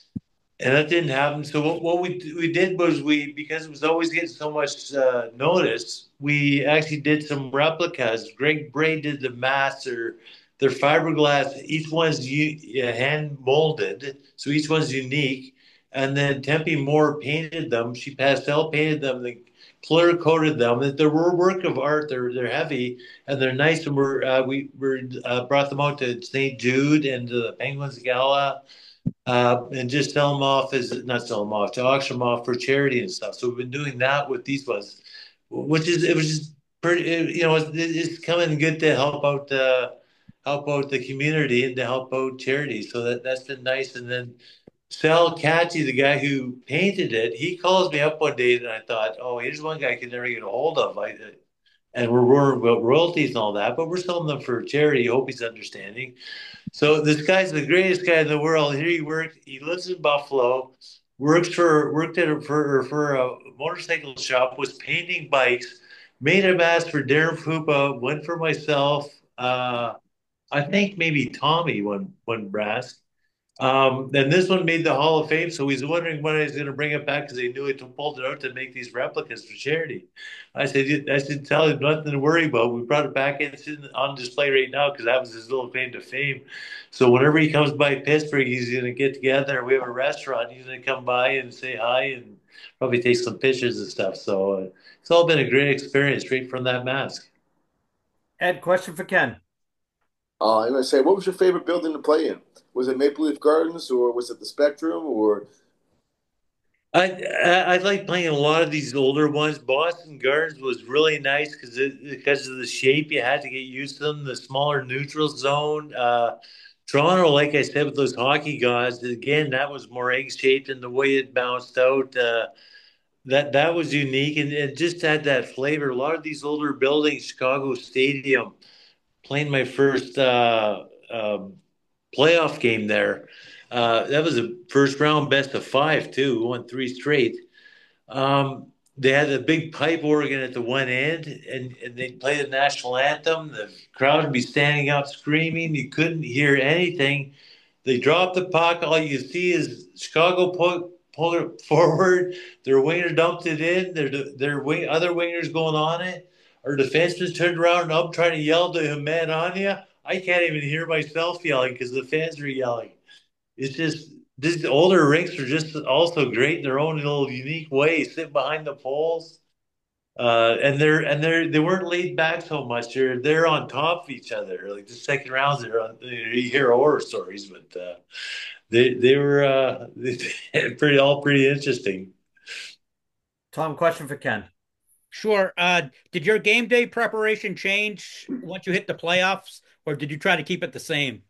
and that didn't happen. So what, what we we did was we because it was always getting so much uh, notice, we actually did some replicas. Greg Bray did the master. They're fiberglass. Each one's u- hand molded, so each one's unique. And then Tempe Moore painted them. She pastel painted them. They clear coated them. They're a work of art. They're they're heavy and they're nice. And we're uh, we we uh, brought them out to Saint Jude and to the Penguins Gala uh, and just sell them off as not sell them off to auction them off for charity and stuff. So we've been doing that with these ones, which is it was just pretty. It, you know, it's, it's coming good to help out uh, help out the community and to help out charity. So that that's been nice. And then Sal Catchy, the guy who painted it, he calls me up one day and I thought, oh, here's one guy I could never get a hold of. I, and we're worried about royalties and all that, but we're selling them for charity. Hope he's understanding. So this guy's the greatest guy in the world. Here he works. He lives in Buffalo. Works for worked at a, for for a motorcycle shop. Was painting bikes. Made a mask for Darren Fupa. Went for myself. Uh, I think maybe Tommy won won brass. Um, and this one made the Hall of Fame, so he's wondering when he's going to bring it back because they knew he pulled it out to make these replicas for charity. I said, I should tell him nothing to worry about. We brought it back in, it's on display right now because that was his little claim to fame. So whenever he comes by Pittsburgh, he's going to get together. We have a restaurant. He's going to come by and say hi and probably take some pictures and stuff. So uh, it's all been a great experience straight from that mask. Ed, question for Ken. Uh, I'm gonna say, what was your favorite building to play in? Was it Maple Leaf Gardens or was it the Spectrum or I, I I like playing a lot of these older ones. Boston Gardens was really nice because because of the shape you had to get used to them. The smaller neutral zone. Uh, Toronto, like I said, with those hockey gods, again that was more egg shaped and the way it bounced out. Uh, that that was unique and it just had that flavor. A lot of these older buildings, Chicago Stadium, playing my first uh, um, playoff game there. Uh, that was a first round best of five too. We won three straight. Um, they had a big pipe organ at the one end, and, and they'd play the national anthem. The crowd would be standing up screaming. You couldn't hear anything. They dropped the puck. All you see is Chicago pull, pull it forward. Their winger dumped it in. Their their wing, other wingers going on it. Our defenseman turned around and I'm trying to yell to him, man, on you. I can't even hear myself yelling because the fans are yelling. It's just these older rinks are just also great in their own little unique way. Sit behind the poles, uh, and they're and they're they weren't laid back so much. They're they're on top of each other. Like the second rounds, they're on. You hear horror stories, but uh, they they were uh, pretty all pretty interesting. Tom, question for Ken. Sure. Uh, did your game day preparation change once you hit the playoffs, or did you try to keep it the same?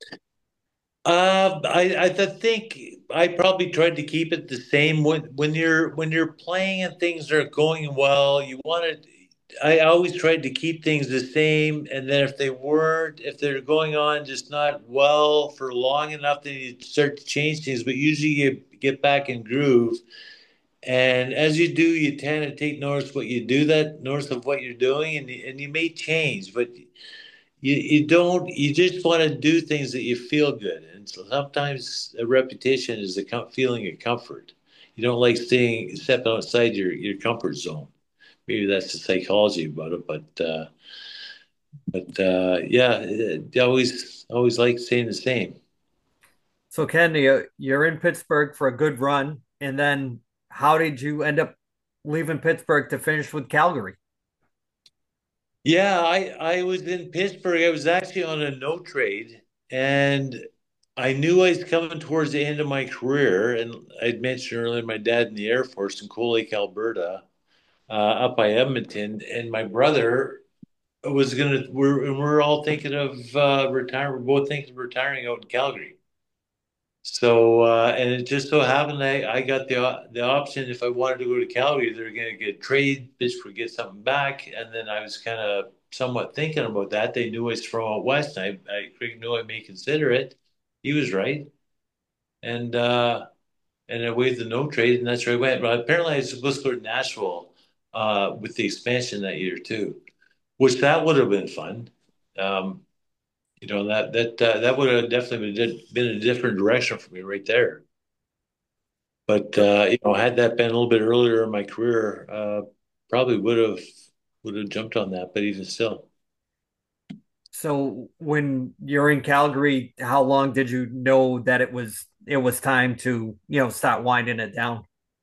Uh, I I think I probably tried to keep it the same when when you're when you're playing and things are going well. You want to. I always tried to keep things the same, and then if they weren't, if they're going on just not well for long enough, then you start to change things. But usually you get back in groove, and as you do, you tend to take notice what you do that notice of what you're doing, and and you may change, but you you don't you just want to do things that you feel good and so sometimes a repetition is a com- feeling of comfort. You don't like staying stepping outside your your comfort zone. Maybe that's the psychology about it, but uh but uh yeah, I always always like staying the same. So, Ken, you, you're in Pittsburgh for a good run, and then how did you end up leaving Pittsburgh to finish with Calgary? Yeah, I I was in Pittsburgh. I was actually on a no trade. And I knew I was coming towards the end of my career. And I'd mentioned earlier my dad in the Air Force in Cold Lake, Alberta, uh, up by Edmonton. And my brother was going to, we're, and we're all thinking of uh, retiring. We're both thinking of retiring out in Calgary. So, uh, and it just so happened I, I got the the option if I wanted to go to Calgary, they're going to get trade, Pittsburgh get something back, and then I was kind of somewhat thinking about that. They knew I was from out west. And I I Craig knew I may consider it. He was right, and uh, and I waived the no trade, and that's where I went. But apparently, I was supposed to go to Nashville uh, with the expansion that year too, which that would have been fun. Um, you know that that uh, that would have definitely been, been a different direction for me right there. But uh, you know, had that been a little bit earlier in my career, uh, probably would have would have jumped on that. But even still, So when you're in Calgary, how long did you know that it was it was time to, you know, start winding it down?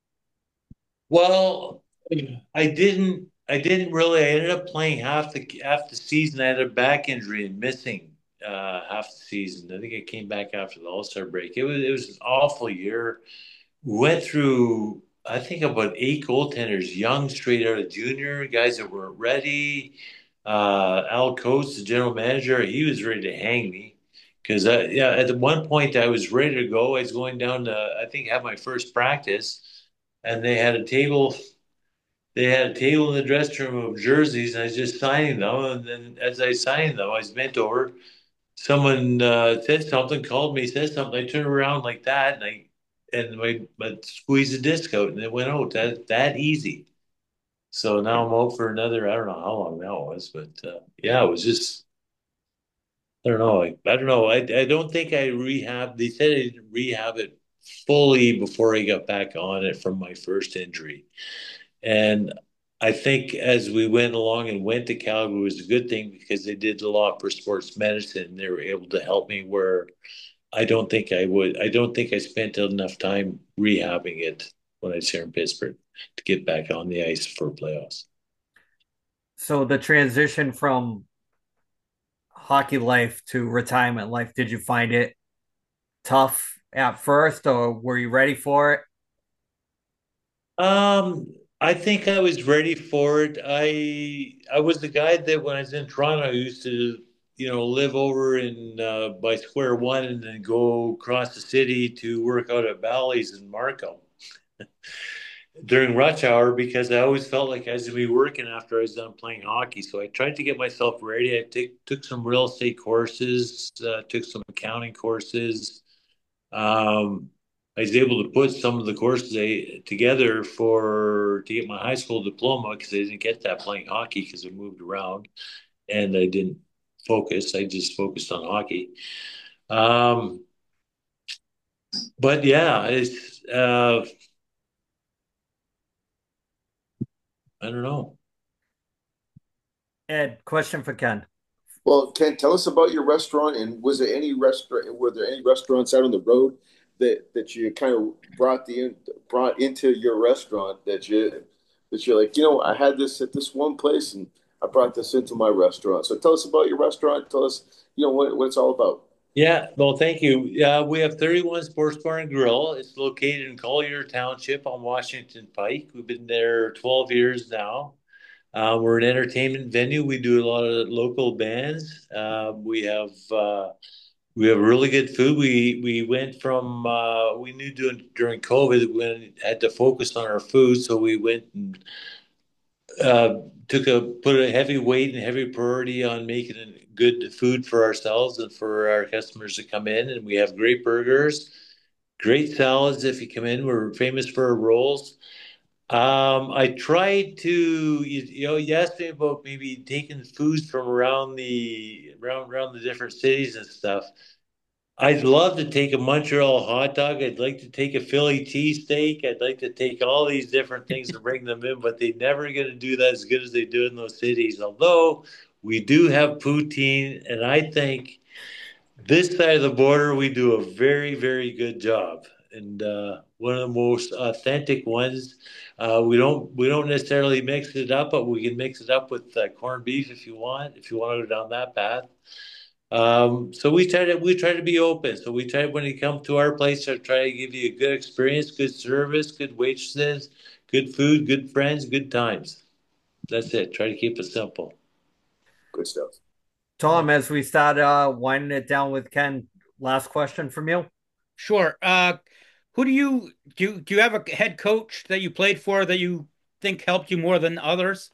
well, I didn't. I didn't really. I ended up playing half the half the season. I had a back injury and missing uh, half the season. I think I came back after the All Star break. It was it was an awful year. Went through, I think, about eight goaltenders, young, straight out of junior, guys that weren't ready. Uh, Al Coates, the general manager, he was ready to hang me because, uh, yeah, at the one point I was ready to go. I was going down to, I think, have my first practice, and they had a table. They had a table in the dressing room of jerseys, and I was just signing them. And then, as I signed them, I was bent over. Someone uh, said something, called me, said something. I turned around like that, and I and my, my squeezed the disc out, and it went out that that easy. So now I'm out for another. I don't know how long that was, but uh, yeah, it was just I don't know. I, I don't know. I I don't think I rehab. They said I didn't rehab it fully before I got back on it from my first injury, and I think as we went along and went to Calgary was a good thing because they did a lot for sports medicine. They were able to help me where I don't think I would. I don't think I spent enough time rehabbing it when I was here in Pittsburgh to get back on the ice for playoffs. So the transition from hockey life to retirement life, did you find it tough at first or were you ready for it? Um, I think I was ready for it. I I was the guy that when I was in Toronto, I used to, you know, live over in uh, by Square One and then go across the city to work out at Bally's in Markham during rush hour because I always felt like I was gonna be working after I was done playing hockey. So I tried to get myself ready. I took took some real estate courses, uh, took some accounting courses. Um, I was able to put some of the courses I, together for to get my high school diploma because I didn't get that playing hockey because I moved around and I didn't focus. I just focused on hockey. Um, but yeah, it's uh, I don't know. Ed, question for Ken. Well, Ken, tell us about your restaurant, and was there any restaurant? Were there any restaurants out on the road that that you kind of brought the brought into your restaurant that you that you're like, you know, I had this at this one place, and I brought this into my restaurant. So tell us about your restaurant. Tell us, you know, what what it's all about. Yeah, well, thank you. Yeah, we have thirty-one Sports Bar and Grill. It's located in Collier Township on Washington Pike. We've been there twelve years now. Uh, we're an entertainment venue. We do a lot of local bands. Uh, we have uh, we have really good food. We we went from uh, we knew doing during COVID we had to focus on our food, so we went and uh, took a put a heavy weight and heavy priority on making good food for ourselves and for our customers to come in. And we have great burgers, great salads. If you come in, we're famous for our rolls. Um, I tried to, you, you know, you asked me about maybe taking foods from around the around around the different cities and stuff. I'd love to take a Montreal hot dog. I'd like to take a Philly cheesesteak. I'd like to take all these different things and bring them in, but they're never going to do that as good as they do in those cities. Although we do have poutine, and I think this side of the border, we do a very, very good job, and uh, one of the most authentic ones. Uh, we don't we don't necessarily mix it up, but we can mix it up with uh, corned beef if you want. If you want to go down that path, Um, so we try to we try to be open. So we try when you come to our place to try to give you a good experience, good service, good waitresses, good food, good friends, good times. That's it. Try to keep it simple. Good stuff. Tom, as we start uh, winding it down with Ken, last question from you. Sure. Uh, who do you do? You, do you have a head coach that you played for that you think helped you more than others?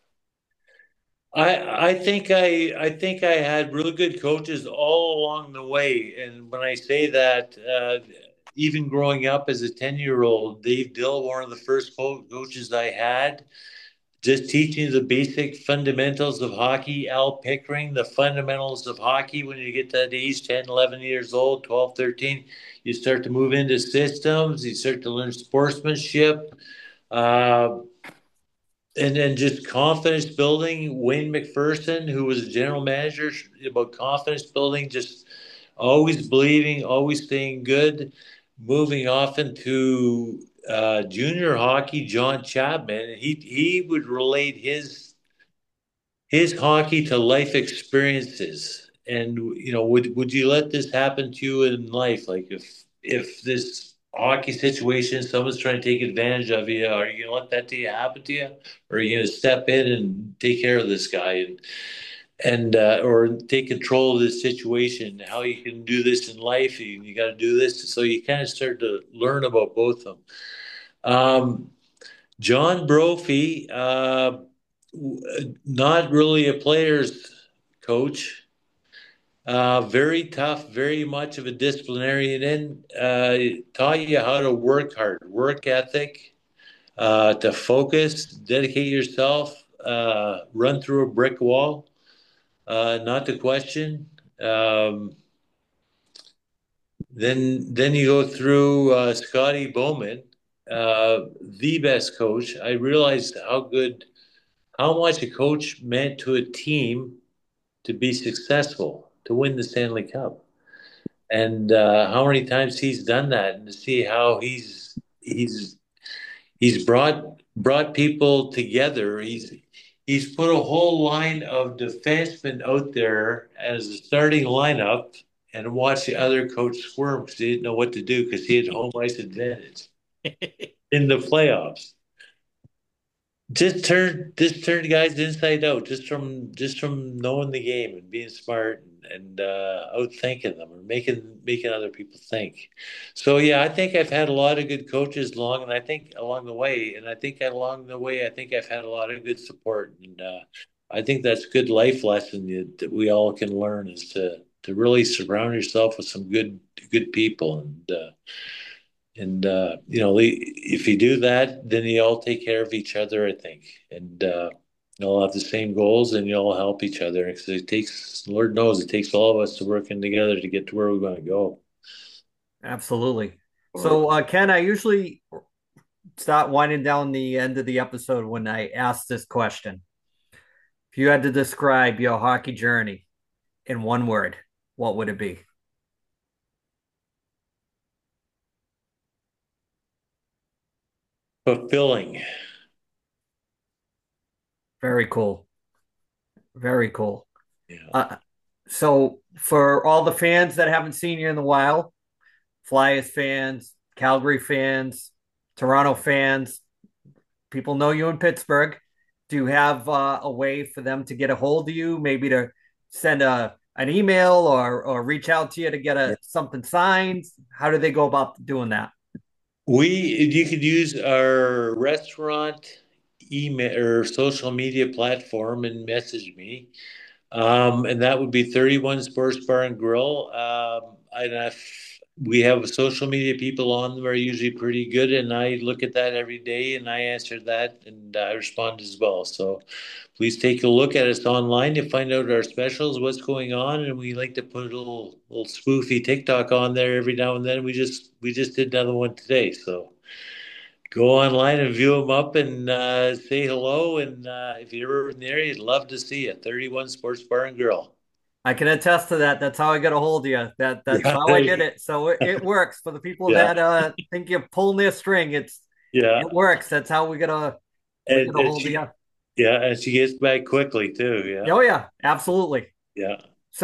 I I think I I think I had really good coaches all along the way, and when I say that, uh, even growing up as a ten year old, Dave Dill, one of the first co- coaches I had, just teaching the basic fundamentals of hockey. Al Pickering, the fundamentals of hockey. When you get to that age, ten, eleven years old, twelve, thirteen, you start to move into systems. You start to learn sportsmanship. Uh, and then just confidence building. Wayne McPherson, who was a general manager, about confidence building, just always believing, always staying good. Moving off into uh, junior hockey, John Chapman, he he would relate his his hockey to life experiences. And you know, would would you let this happen to you in life? Like if if this hockey situation, someone's trying to take advantage of you, are you gonna let that to you happen to you, or are you gonna step in and take care of this guy and and uh, or take control of this situation? How you can do this in life? You, you got to do this. So you kind of start to learn about both of them. Um, John Brophy, uh, not really a player's coach. Uh, very tough, very much of a disciplinarian, and uh, taught you how to work hard, work ethic, uh, to focus, dedicate yourself, uh, run through a brick wall, uh, not to question. Um, then, then you go through uh, Scotty Bowman, uh, the best coach. I realized how good, how much a coach meant to a team to be successful, to win the Stanley Cup, and uh, how many times he's done that, and to see how he's he's he's brought brought people together. He's he's put a whole line of defensemen out there as a starting lineup, and watched the other coach squirm because he didn't know what to do because he had home ice advantage in the playoffs. Just turn just turned guys inside out just from just from knowing the game and being smart and, and uh, outthinking them or making making other people think. So yeah, I think I've had a lot of good coaches along, and I think along the way, and I think along the way, I think I've had a lot of good support, and uh, I think that's a good life lesson that, that we all can learn is to to really surround yourself with some good good people and. Uh, and uh, you know, if you do that, then you all take care of each other, I think, and uh, you all have the same goals, and you all help each other. Because it takes, Lord knows, it takes all of us to working together to get to where we want to go. Absolutely. Or So, uh, Ken, I usually start winding down the end of the episode when I ask this question. If you had to describe your hockey journey in one word, what would it be? Fulfilling. Very cool. Very cool. Yeah. Uh, so, for all the fans that haven't seen you in a while, Flyers fans, Calgary fans, Toronto fans, people know you in Pittsburgh. Do you have uh, a way for them to get a hold of you? Maybe to send a an email or or reach out to you to get a something signed? How do they go about doing that? We, you could use our restaurant email or social media platform and message me. Um, and that would be thirty-one Sports Bar and Grill. Um, and if we have social media people on them are usually pretty good, and I look at that every day and I answer that and I respond as well. So please take a look at us online to find out our specials, what's going on, and we like to put a little little spoofy TikTok on there every now and then. We just we just did another one today, so go online and view them up and uh, say hello. And uh, if you're ever in the area, I'd love to see you. thirty-one Sports Bar and Grill. I can attest to that. That's how I got a hold of you. That that's Yeah, how there I you did go. it. So it, it works for the people Yeah, that uh think you're pulling their string. It's yeah, it works. That's how we gotta we and, get a and hold of she, you. yeah, and she gets back quickly too. Yeah, Oh yeah, absolutely. yeah. So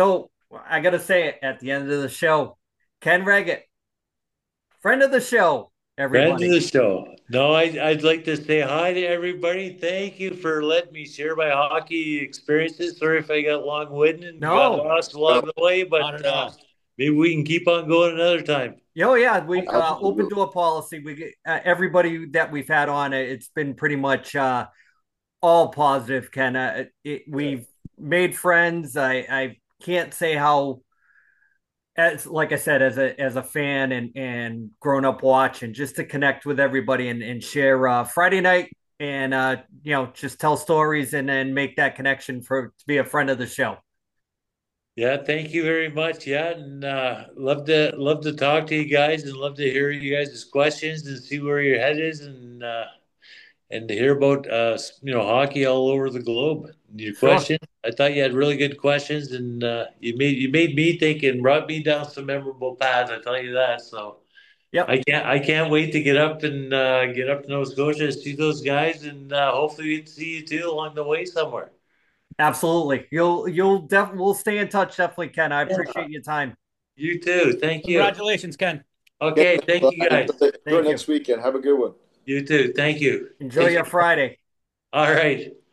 Well, I got to say it at the end of the show. Ken Reggett, friend of the show, Friend of everybody. the show. No, I, I'd like to say hi to everybody. Thank you for letting me share my hockey experiences. Sorry if I got long-winded and got No. lost No, along the way, but Not at uh, all. maybe we can keep on going another time. Oh yeah, we uh, open absolutely. door policy. We get uh, everybody that we've had on. It's been pretty much uh, all positive, Ken. Uh, it, Yeah. we've made friends. I I can't say how, as like I said, as a as a fan and and grown up watching, just to connect with everybody and and share uh, Friday night and uh, you know, just tell stories and then make that connection for to be a friend of the show. Yeah, thank you very much. Yeah, and uh, love to love to talk to you guys and love to hear you guys' questions and see where your head is and uh, and to hear about uh, you know hockey all over the globe. Your Sure. question, I thought you had really good questions, and uh, you made you made me think and brought me down some memorable paths. I tell you that. So Yep. I can't I can't wait to get up and uh, get up to Nova Scotia, see those guys, and uh, hopefully see you too along the way somewhere. Absolutely. You'll you'll definitely we'll stay in touch, definitely, Ken. I Yeah, appreciate your time. you too. Thank you. Congratulations, Ken. Yeah, Okay, thank well, you guys. enjoy, enjoy Thank you. next weekend. Have a good one. You too. Thank you. Enjoy Take your care. Friday. All right.